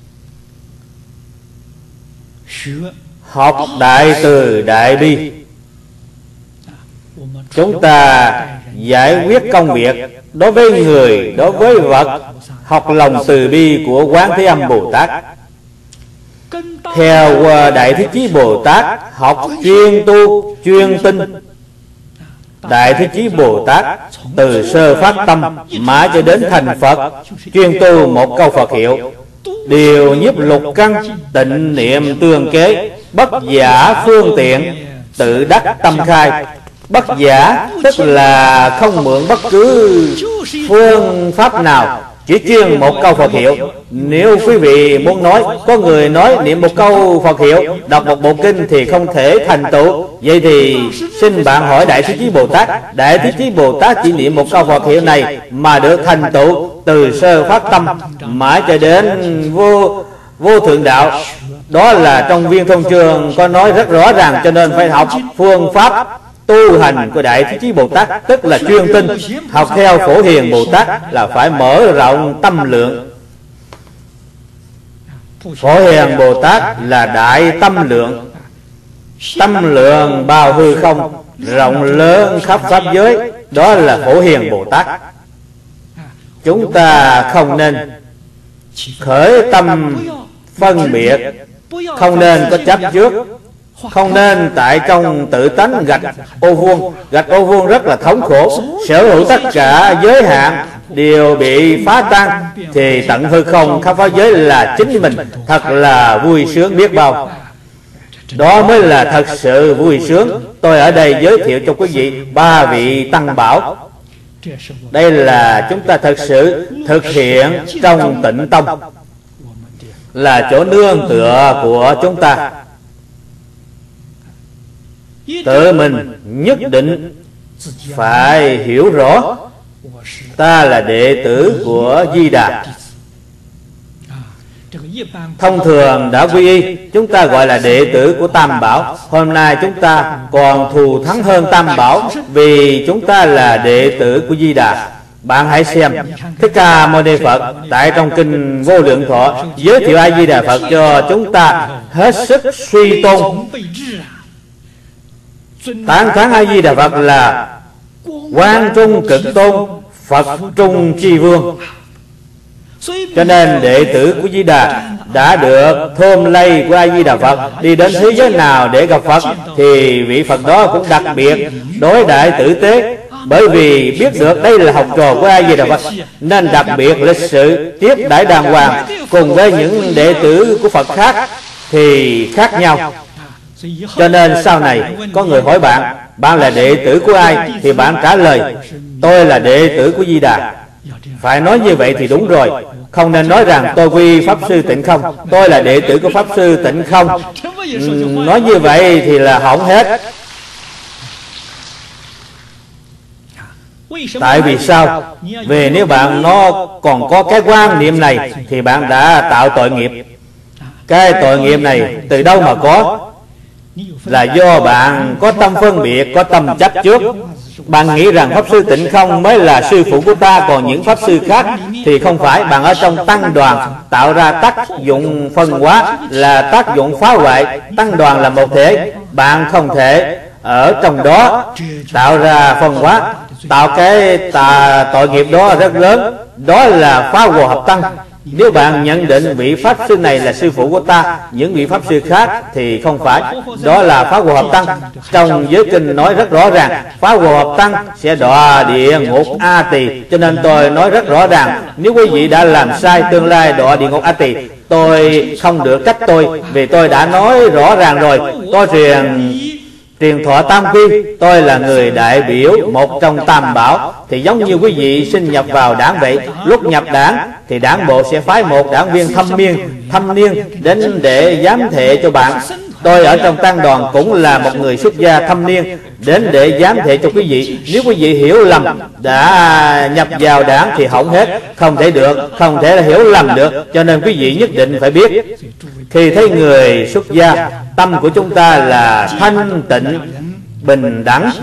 học đại từ đại bi. Chúng ta giải quyết công việc đối với người, đối với vật, học lòng từ bi của Quán Thế Âm Bồ Tát. Theo Đại Thế Chí Bồ Tát, học chuyên tu, chuyên tinh. Đại Thế Chí Bồ Tát từ sơ phát tâm mãi cho đến thành Phật, chuyên tu một câu Phật hiệu: điều nhiếp lục căn, tịnh niệm tương kế, bất giả phương tiện, tự đắc tâm khai. Bất giả tức là không mượn bất cứ phương pháp nào, chỉ chuyên một câu Phật hiệu. Nếu quý vị muốn nói, có người nói niệm một câu Phật hiệu, đọc một bộ kinh thì không thể thành tựu, vậy thì xin bạn hỏi Đại Thế Chí Bồ Tát. Đại Thế Chí Bồ Tát chỉ niệm một câu Phật hiệu này mà được thành tựu từ sơ phát tâm mãi cho đến vô vô thượng đạo. Đó là trong Viên Thông Chương có nói rất rõ ràng, cho nên phải học phương pháp tu hành của Đại Thế Chí Bồ Tát, tức là chuyên tinh. Học theo Phổ Hiền Bồ Tát là phải mở rộng tâm lượng. Phổ Hiền Bồ Tát là đại tâm lượng, tâm lượng bao hư không, rộng lớn khắp pháp giới, đó là Phổ Hiền Bồ Tát. Chúng ta không nên khởi tâm phân biệt, không nên có chấp trước, không nên tại trong tự tánh gạch ô vuông. Gạch ô vuông rất là thống khổ, sở hữu tất cả giới hạn đều bị phá tan, thì tận hư không khắp pháp giới là chính mình, thật là vui sướng biết bao. Đó mới là thật sự vui sướng. Tôi ở đây giới thiệu cho quý vị ba vị tăng bảo. Đây là chúng ta thật sự thực hiện trong Tịnh Tông, là chỗ nương tựa của chúng ta. Tự mình nhất định phải hiểu rõ ta là đệ tử của Di Đà. Thông thường đã quy y, chúng ta gọi là đệ tử của Tam Bảo. Hôm nay chúng ta còn thù thắng hơn Tam Bảo, vì chúng ta là đệ tử của Di Đà. Bạn hãy xem Thích Ca Mâu Ni Phật tại trong kinh Vô Lượng Thọ giới thiệu A Di Đà Phật cho chúng ta hết sức suy tôn, tán thán A Di Đà Phật là Quang Trung Cực Tôn, Phật Trung Chi Vương. Cho nên đệ tử của Di Đà đã được thơm lây của A Di Đà Phật, đi đến thế giới nào để gặp Phật thì vị Phật đó cũng đặc biệt đối đãi tử tế. Bởi vì biết được đây là học trò của A Di Đà Phật, nên đặc biệt lịch sự tiếp đãi đàng hoàng. Cùng với những đệ tử của Phật khác thì khác nhau. Cho nên sau này có người hỏi bạn, bạn là đệ tử của ai, thì bạn trả lời tôi là đệ tử của Di Đà. Phải nói như vậy thì đúng rồi. Không nên nói rằng tôi quy Pháp Sư Tịnh Không, tôi là đệ tử của Pháp Sư Tịnh Không. Nói như vậy thì là hỏng hết. Tại vì sao? Vì nếu bạn nó còn có cái quan niệm này thì bạn đã tạo tội nghiệp. Cái tội nghiệp này từ đâu mà có? Là do bạn có tâm phân biệt, có tâm chấp trước. Bạn nghĩ rằng Pháp Sư Tịnh Không mới là sư phụ của ta, còn những Pháp Sư khác thì không phải. Bạn ở trong tăng đoàn tạo ra tác dụng phân hóa, là tác dụng phá hoại. Tăng đoàn là một thể, bạn không thể ở trong đó tạo ra phân hóa. Tạo cái tà tội nghiệp đó rất lớn, đó là phá hòa hợp tăng. Nếu bạn nhận định vị Pháp Sư này là sư phụ của ta, những vị Pháp Sư khác thì không phải, đó là phá hòa hợp tăng. Trong giới kinh nói rất rõ ràng, phá hòa hợp tăng sẽ đọa địa ngục A Tỳ. Cho nên tôi nói rất rõ ràng, nếu quý vị đã làm sai, tương lai đọa địa ngục A Tỳ, tôi không được trách tôi, vì tôi đã nói rõ ràng rồi. Có truyền truyền thọ tam quy, tôi là người đại biểu một trong tam bảo, thì giống như quý vị xin nhập vào đảng vậy. Lúc nhập đảng thì đảng bộ sẽ phái một đảng viên thâm niên thâm niên đến để giám thị cho bạn. Tôi ở trong tăng đoàn cũng là một người xuất gia thâm niên đến để giám thị cho quý vị. Nếu quý vị hiểu lầm đã nhập vào đảng thì hỏng hết, không thể được, không thể là hiểu lầm được. Cho nên quý vị nhất định phải biết, khi thấy người xuất gia, tâm của chúng ta là thanh tịnh, bình đẳng,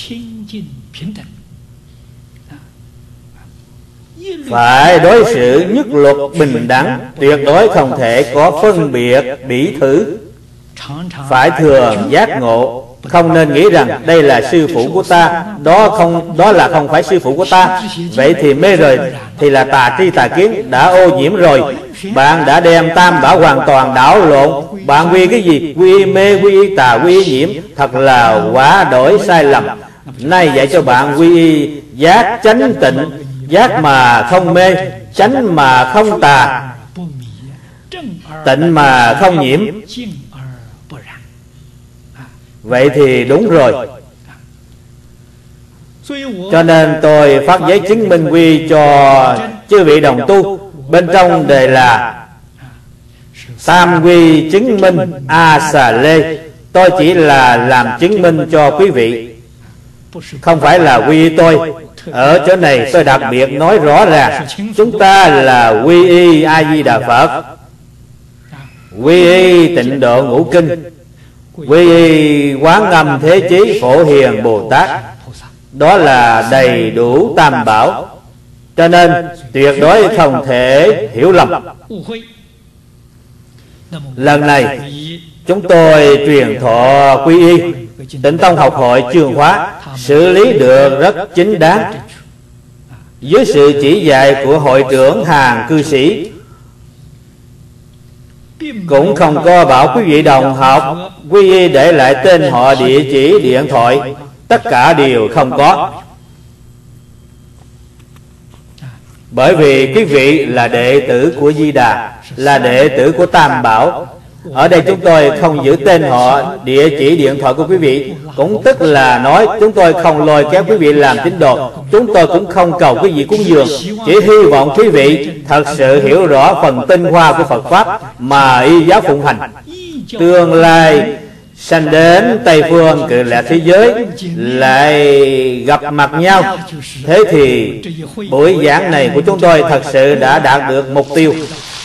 phải đối xử nhất luật bình đẳng, tuyệt đối không thể có phân biệt bỉ thử, phải thường giác ngộ, không nên nghĩ rằng đây là sư phụ của ta, đó không đó là không phải sư phụ của ta. Vậy thì mê rồi, thì là tà tri tà kiến, đã ô nhiễm rồi. Bạn đã đem tam bảo hoàn toàn đảo lộn. Bạn quy cái gì? Quy mê, quy tà, quy nhiễm, thật là quá đổi sai lầm. Nay dạy cho bạn quy giác chánh tịnh, giác mà không mê, chánh mà không tà, tịnh mà không nhiễm. Vậy thì đúng rồi. Cho nên tôi phát giấy chứng minh quy cho chư vị đồng tu. Bên trong đề là tam quy chứng minh a xà lê. Tôi chỉ là làm chứng minh cho quý vị, không phải là quy y tôi. Ở chỗ này tôi đặc biệt nói rõ ràng, chúng ta là quy y A Di Đà Phật, quy y Tịnh Độ Ngũ Kinh, quy y Quán Âm Thế Chí Phổ Hiền Bồ Tát. Đó là đầy đủ tam bảo. Cho nên tuyệt đối không thể hiểu lầm. Lần này chúng tôi truyền thọ quy y, Tịnh Tông học hội chương khóa xử lý được rất chính đáng. Dưới sự chỉ dạy của hội trưởng hàng cư sĩ, cũng không có bảo quý vị đồng học quy y để lại tên họ, địa chỉ, điện thoại, tất cả đều không có. Bởi vì quý vị là đệ tử của Di Đà, là đệ tử của Tam Bảo. Ở đây chúng tôi không giữ tên họ, địa chỉ, điện thoại của quý vị. Cũng tức là nói chúng tôi không lôi kéo quý vị làm tín đồ. Chúng tôi cũng không cầu quý vị cúng dường. Chỉ hy vọng quý vị thật sự hiểu rõ phần tinh hoa của Phật Pháp mà y giáo phụng hành. Tương lai sanh đến Tây Phương Cực Lạc thế giới lại gặp mặt nhau. Thế thì buổi giảng này của chúng tôi thật sự đã đạt được mục tiêu.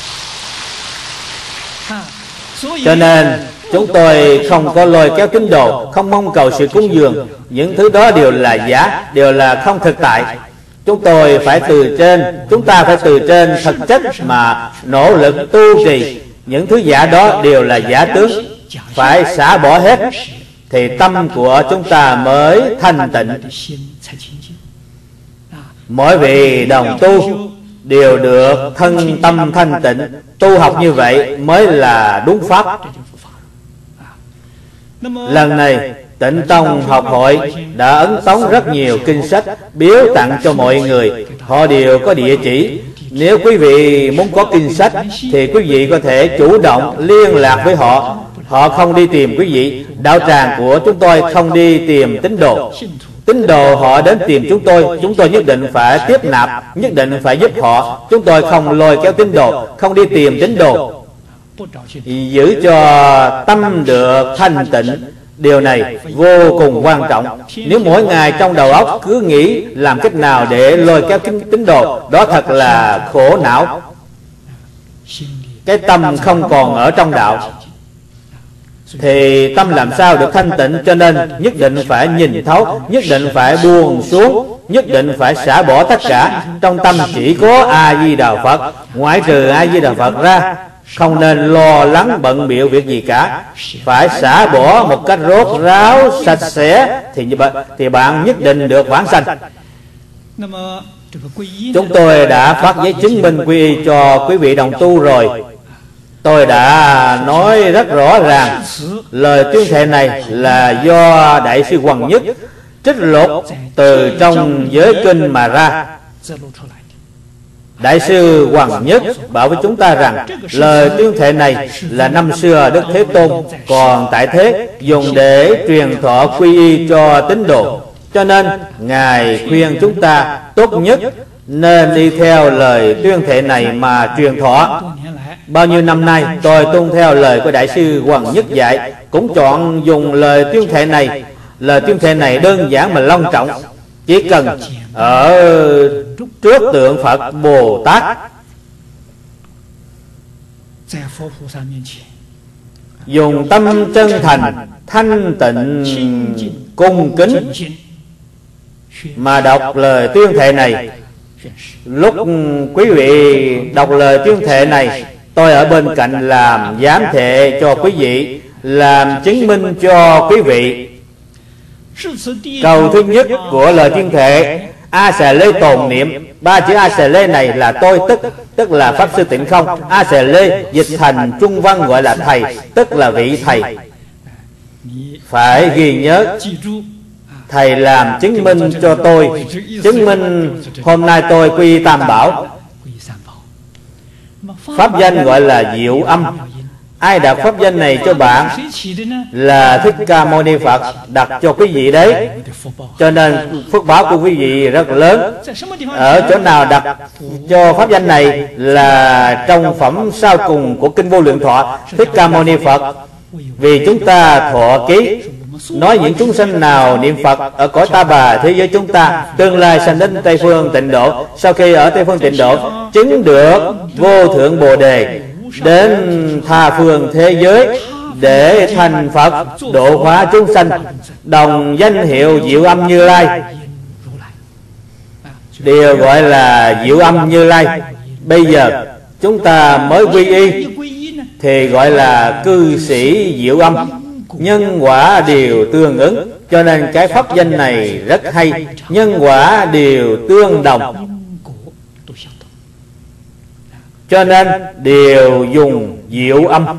Cho nên chúng tôi không có lôi kéo tín đồ, không mong cầu sự cúng dường. Những thứ đó đều là giả, đều là không thực tại. Chúng tôi phải từ trên, chúng ta phải từ trên thực chất mà nỗ lực tu trì. Những thứ giả đó đều là giả tướng, phải xả bỏ hết thì tâm của chúng ta mới thanh tịnh. Mỗi vị đồng tu đều được thân tâm thanh tịnh. Tu học như vậy mới là đúng pháp. Lần này Tịnh Tông học hội đã ấn tống rất nhiều kinh sách biếu tặng cho mọi người. Họ đều có địa chỉ. Nếu quý vị muốn có kinh sách thì quý vị có thể chủ động liên lạc với họ. Họ không đi tìm quý vị. Đạo tràng của chúng tôi không đi tìm tín đồ. Tín đồ họ đến tìm chúng tôi, chúng tôi nhất định phải tiếp nạp, nhất định phải giúp họ. Chúng tôi không lôi kéo tín đồ, không đi tìm tín đồ. Giữ cho tâm được thanh tịnh, điều này vô cùng quan trọng. Nếu mỗi ngày trong đầu óc cứ nghĩ làm cách nào để lôi kéo tín đồ, đó thật là khổ não. Cái tâm không còn ở trong đạo thì tâm làm sao được thanh tịnh. Cho nên nhất định phải nhìn thấu, nhất định phải buông xuống, nhất định phải xả bỏ tất cả. Trong tâm chỉ có A Di Đà Phật, ngoại trừ A Di Đà Phật ra không nên lo lắng bận bịu việc gì cả. Phải xả bỏ một cách rốt ráo sạch sẽ thì thì bạn nhất định được vãng sanh. Chúng tôi đã phát giấy chứng minh quy y cho quý vị đồng tu rồi. Tôi đã nói rất rõ ràng, lời tuyên thệ này là do Đại sư Hoằng Nhất trích lục từ trong giới kinh mà ra. Đại sư Hoàng Nhất bảo với chúng ta rằng lời tuyên thệ này là năm xưa Đức Thế Tôn còn tại thế dùng để truyền thọ quy y cho tín đồ. Cho nên Ngài khuyên chúng ta tốt nhất nên đi theo lời tuyên thệ này mà truyền thọ. Bao nhiêu năm nay tôi tuân theo lời của Đại sư Hoàng Nhất dạy, cũng chọn dùng lời tuyên thệ này. Lời tuyên thệ này đơn giản mà long trọng, chỉ cần ở trước tượng Phật Bồ Tát, dùng tâm chân thành, thanh tịnh, cung kính mà đọc lời tuyên thệ này. Lúc quý vị đọc lời tuyên thệ này, tôi ở bên cạnh làm giám thệ cho quý vị, làm chứng minh cho quý vị. Câu thứ nhất của lời tuyên thệ A Xà Lê tồn niệm. Ba chữ A Xà Lê này là tôi tức, tức là Pháp Sư Tịnh Không. A Xà Lê dịch thành Trung văn gọi là thầy, tức là vị thầy. Phải ghi nhớ, thầy làm chứng minh cho tôi, chứng minh hôm nay tôi quy Tam Bảo. Pháp danh gọi là Diệu Âm. Ai đặt pháp danh này cho bạn? Là Thích Ca Mâu Ni Phật đặt cho quý vị đấy. Cho nên phước báo của quý vị rất lớn. Ở chỗ nào đặt cho pháp danh này? Là trong phẩm sau cùng của Kinh Vô Lượng Thọ. Thích Ca Mâu Ni Phật vì chúng ta thọ ký, nói những chúng sanh nào niệm Phật ở cõi Ta Bà thế giới chúng ta tương lai sanh đến Tây Phương Tịnh Độ, sau khi ở Tây Phương Tịnh Độ chứng được vô thượng Bồ Đề, đến tha phương thế giới để thành Phật độ hóa chúng sanh, đồng danh hiệu Diệu Âm Như Lai, đều gọi là Diệu Âm Như Lai. Bây giờ chúng ta mới quy y thì gọi là cư sĩ Diệu Âm. Nhân quả đều tương ứng, cho nên cái pháp danh này rất hay. Nhân quả đều tương đồng, cho nên đều dùng Diệu Âm.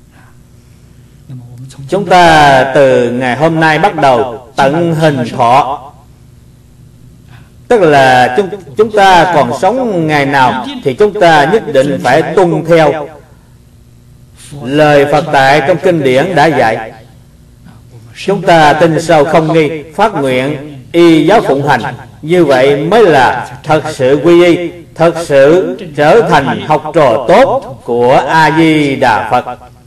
Chúng ta từ ngày hôm nay bắt đầu tận hình thọ, tức là chúng, chúng ta còn sống ngày nào thì chúng ta nhất định phải tuân theo lời Phật tại trong kinh điển đã dạy. Chúng ta tin sâu không nghi, phát nguyện y giáo phụng hành, như vậy mới là thật sự quy y, thật sự trở thành học trò tốt của A Di Đà Phật.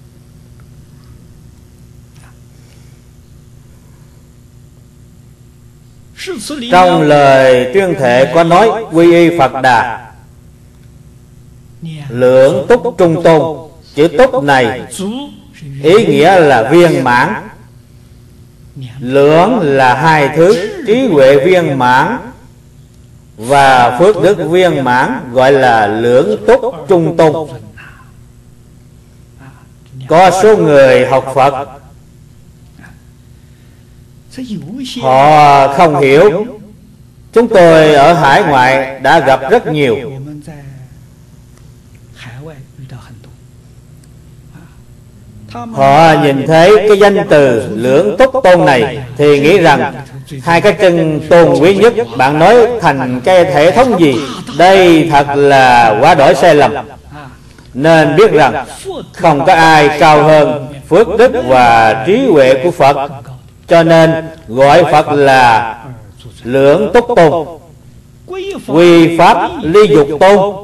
Trong lời tuyên thệ có nói quy y Phật Đà, lưỡng túc trung tôn. Chữ túc này ý nghĩa là viên mãn. Lưỡng là hai thứ, trí huệ viên mãn và phước đức viên mãn, gọi là lưỡng túc trung tôn. Có số người học Phật họ không hiểu. Chúng tôi ở hải ngoại đã gặp rất nhiều. Họ nhìn thấy cái danh từ lưỡng túc tôn này thì nghĩ rằng hai cái chân tôn quý nhất, bạn nói thành cái hệ thống gì? Đây thật là quá đổi sai lầm. Nên biết rằng không có ai cao hơn phước đức và trí huệ của Phật, cho nên gọi Phật là lưỡng túc tôn. Quy pháp ly dục tôn,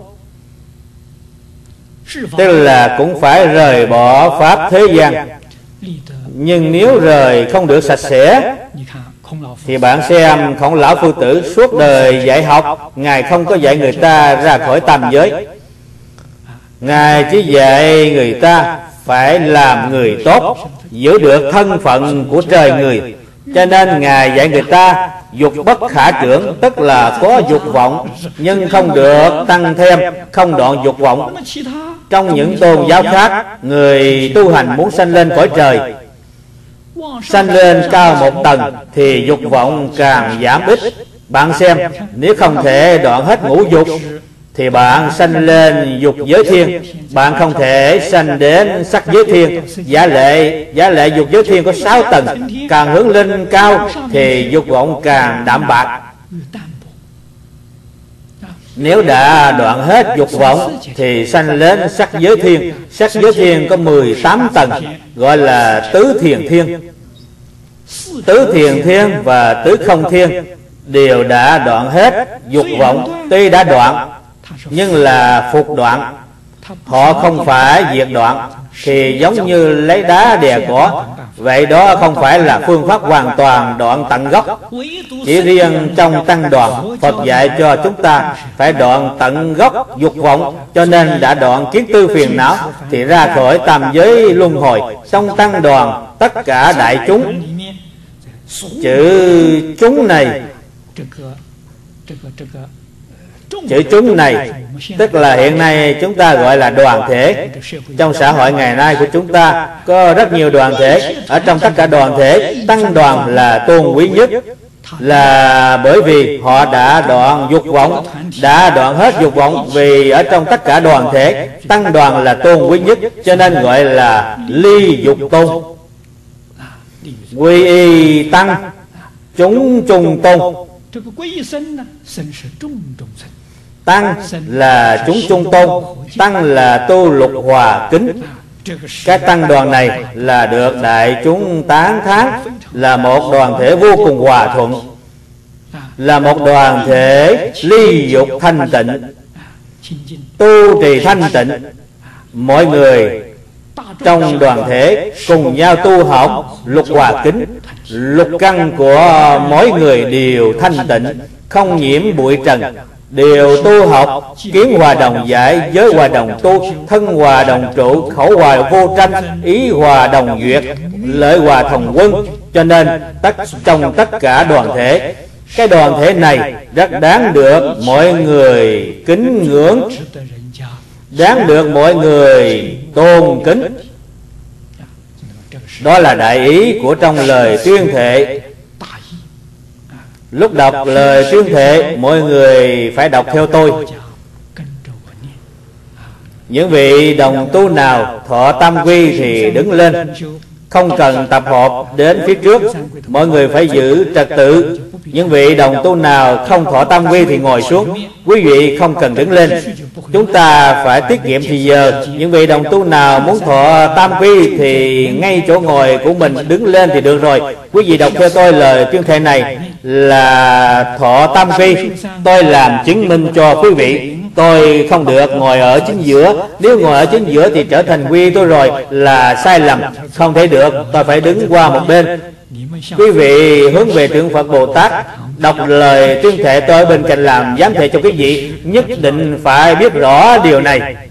tức là cũng phải rời bỏ pháp thế gian. Nhưng nếu rời không được sạch sẽ thì bạn xem Khổng Lão Phu Tử suốt đời dạy học, Ngài không có dạy người ta ra khỏi tam giới. Ngài chỉ dạy người ta phải làm người tốt, giữ được thân phận của trời người. Cho nên Ngài dạy người ta dục bất khả trưởng, tức là có dục vọng nhưng không được tăng thêm, không đoạn dục vọng. Trong những tôn giáo khác, người tu hành muốn sanh lên cõi trời, sanh lên cao một tầng thì dục vọng càng giảm ít. Bạn xem, nếu không thể đoạn hết ngũ dục thì bạn sanh lên dục giới thiên, bạn không thể sanh đến sắc giới thiên. Giả lệ giả lệ dục giới thiên có sáu tầng, càng hướng lên cao thì dục vọng càng đạm bạc. Nếu đã đoạn hết dục vọng thì sanh lên sắc giới thiên. Sắc giới thiên có mười tám tầng, gọi là tứ thiền thiên. Tứ thiền thiên và tứ không thiên đều đã đoạn hết dục vọng. Tuy đã đoạn nhưng là phục đoạn, họ không phải diệt đoạn, thì giống như lấy đá đè cỏ. Vậy đó không phải là phương pháp hoàn toàn đoạn tận gốc. Chỉ riêng trong tăng đoàn, Phật dạy cho chúng ta phải đoạn tận gốc dục vọng, cho nên đã đoạn kiến tư phiền não thì ra khỏi tam giới luân hồi. Trong tăng đoàn tất cả đại chúng, chữ chúng này, chữ chúng này tức là hiện nay chúng ta gọi là đoàn thể. Trong xã hội ngày nay của chúng ta có rất nhiều đoàn thể. Ở trong tất cả đoàn thể, tăng đoàn là tôn quý nhất, là bởi vì họ đã đoạn dục vọng, đã đoạn hết dục vọng. Vì ở trong tất cả đoàn thể, tăng đoàn là tôn quý nhất, cho nên gọi là ly dục tôn. Quy y tăng, chúng chung tôn. Tăng là chúng chung tôn, tăng là tu lục hòa kính. Cái tăng đoàn này là được đại chúng tán thán, là một đoàn thể vô cùng hòa thuận, là một đoàn thể ly dục thanh tịnh, tu trì thanh tịnh. Mọi người trong đoàn thể cùng nhau tu học lục hòa kính. Lục căn của mỗi người đều thanh tịnh, không nhiễm bụi trần, đều tu học kiến hòa đồng giải, giới hòa đồng tu, thân hòa đồng trụ, khẩu hòa vô tranh, ý hòa đồng duyệt, lợi hòa同quân. Cho nên tất trong tất cả đoàn thể, cái đoàn thể này rất đáng được mọi người kính ngưỡng, đáng được mọi người tôn kính. Đó là đại ý của trong lời tuyên thệ. Lúc đọc lời tuyên thệ, mọi người phải đọc theo tôi. Những vị đồng tu nào thọ tam quy thì đứng lên, không cần tập hợp đến phía trước. Mọi người phải giữ trật tự. Những vị đồng tu nào không thọ tam quy thì ngồi xuống. Quý vị không cần đứng lên. Chúng ta phải tiết kiệm thì giờ. Những vị đồng tu nào muốn thọ tam quy thì ngay chỗ ngồi của mình đứng lên thì được rồi. Quý vị đọc theo tôi lời tuyên thệ này là thọ tam quy. Tôi làm chứng minh cho quý vị. Tôi không được ngồi ở chính giữa. Nếu ngồi ở chính giữa thì trở thành quy tôi rồi, là sai lầm, không thể được. Tôi phải đứng qua một bên. Quý vị hướng về tượng Phật Bồ Tát, đọc lời tuyên thệ, tôi bên cạnh làm giám thệ cho quý vị. Nhất định phải biết rõ điều này.